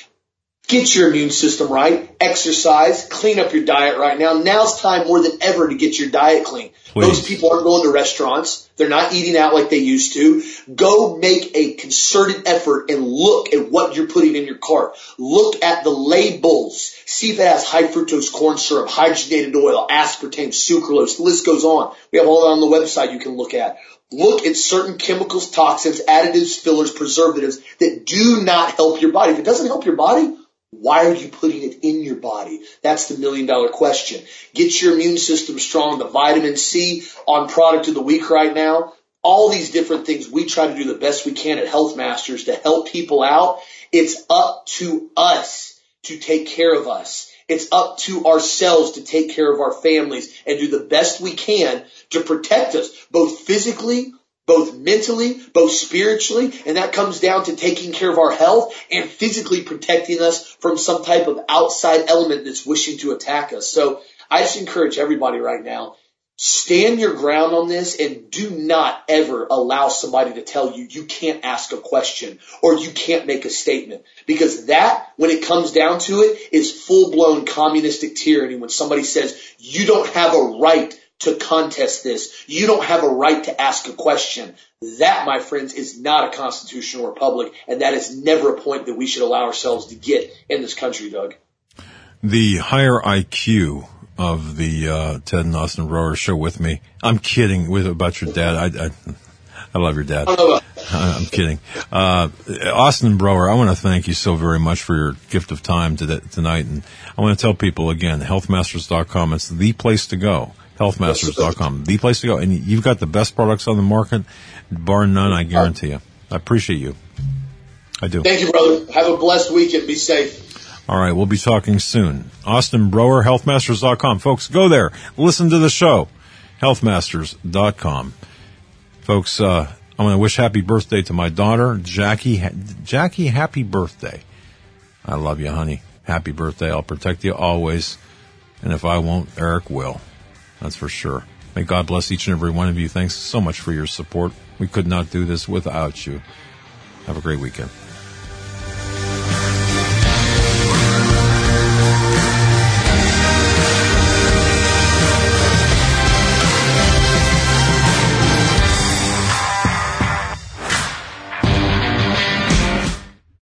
get your immune system right, exercise, clean up your diet right now. Now's time more than ever to get your diet clean. Please. Those people aren't going to restaurants. They're not eating out like they used to. Go make a concerted effort and look at what you're putting in your cart. Look at the labels. See if it has high fructose corn syrup, hydrogenated oil, aspartame, sucralose. The list goes on. We have all that on the website you can look at. Look at certain chemicals, toxins, additives, fillers, preservatives that do not help your body. If it doesn't help your body, why are you putting it in your body? That's the $1 million question. Get your immune system strong. The vitamin C on product of the week right now. All these different things. We try to do the best we can at Health Masters to help people out. It's up to us to take care of us. It's up to ourselves to take care of our families and do the best we can to protect us, both physically, both mentally, both spiritually, and that comes down to taking care of our health and physically protecting us from some type of outside element that's wishing to attack us. So I just encourage everybody right now, stand your ground on this and do not ever allow somebody to tell you you can't ask a question or you can't make a statement. Because that, when it comes down to it, is full-blown communistic tyranny when somebody says you don't have a right to contest this. You don't have a right to ask a question. That, my friends, is not a constitutional republic, and that is never a point that we should allow ourselves to get in this country, Doug. The higher IQ of the Ted and Austin Brower show with me. I'm kidding about your dad. I love your dad. I'm kidding. Austin Brower, I want to thank you so very much for your gift of time tonight. And I want to tell people again, healthmasters.com, it's the place to go. Healthmasters.com, the place to go. And you've got the best products on the market, bar none, I guarantee you. I appreciate you. I do. Thank you, brother. Have a blessed weekend. Be safe. All right, we'll be talking soon. Austin Brower, healthmasters.com. Folks, go there. Listen to the show. Healthmasters.com. Folks, I want to wish happy birthday to my daughter, Jackie. Jackie, happy birthday. I love you, honey. Happy birthday. I'll protect you always. And if I won't, Eric will. That's for sure. May God bless each and every one of you. Thanks so much for your support. We could not do this without you. Have a great weekend.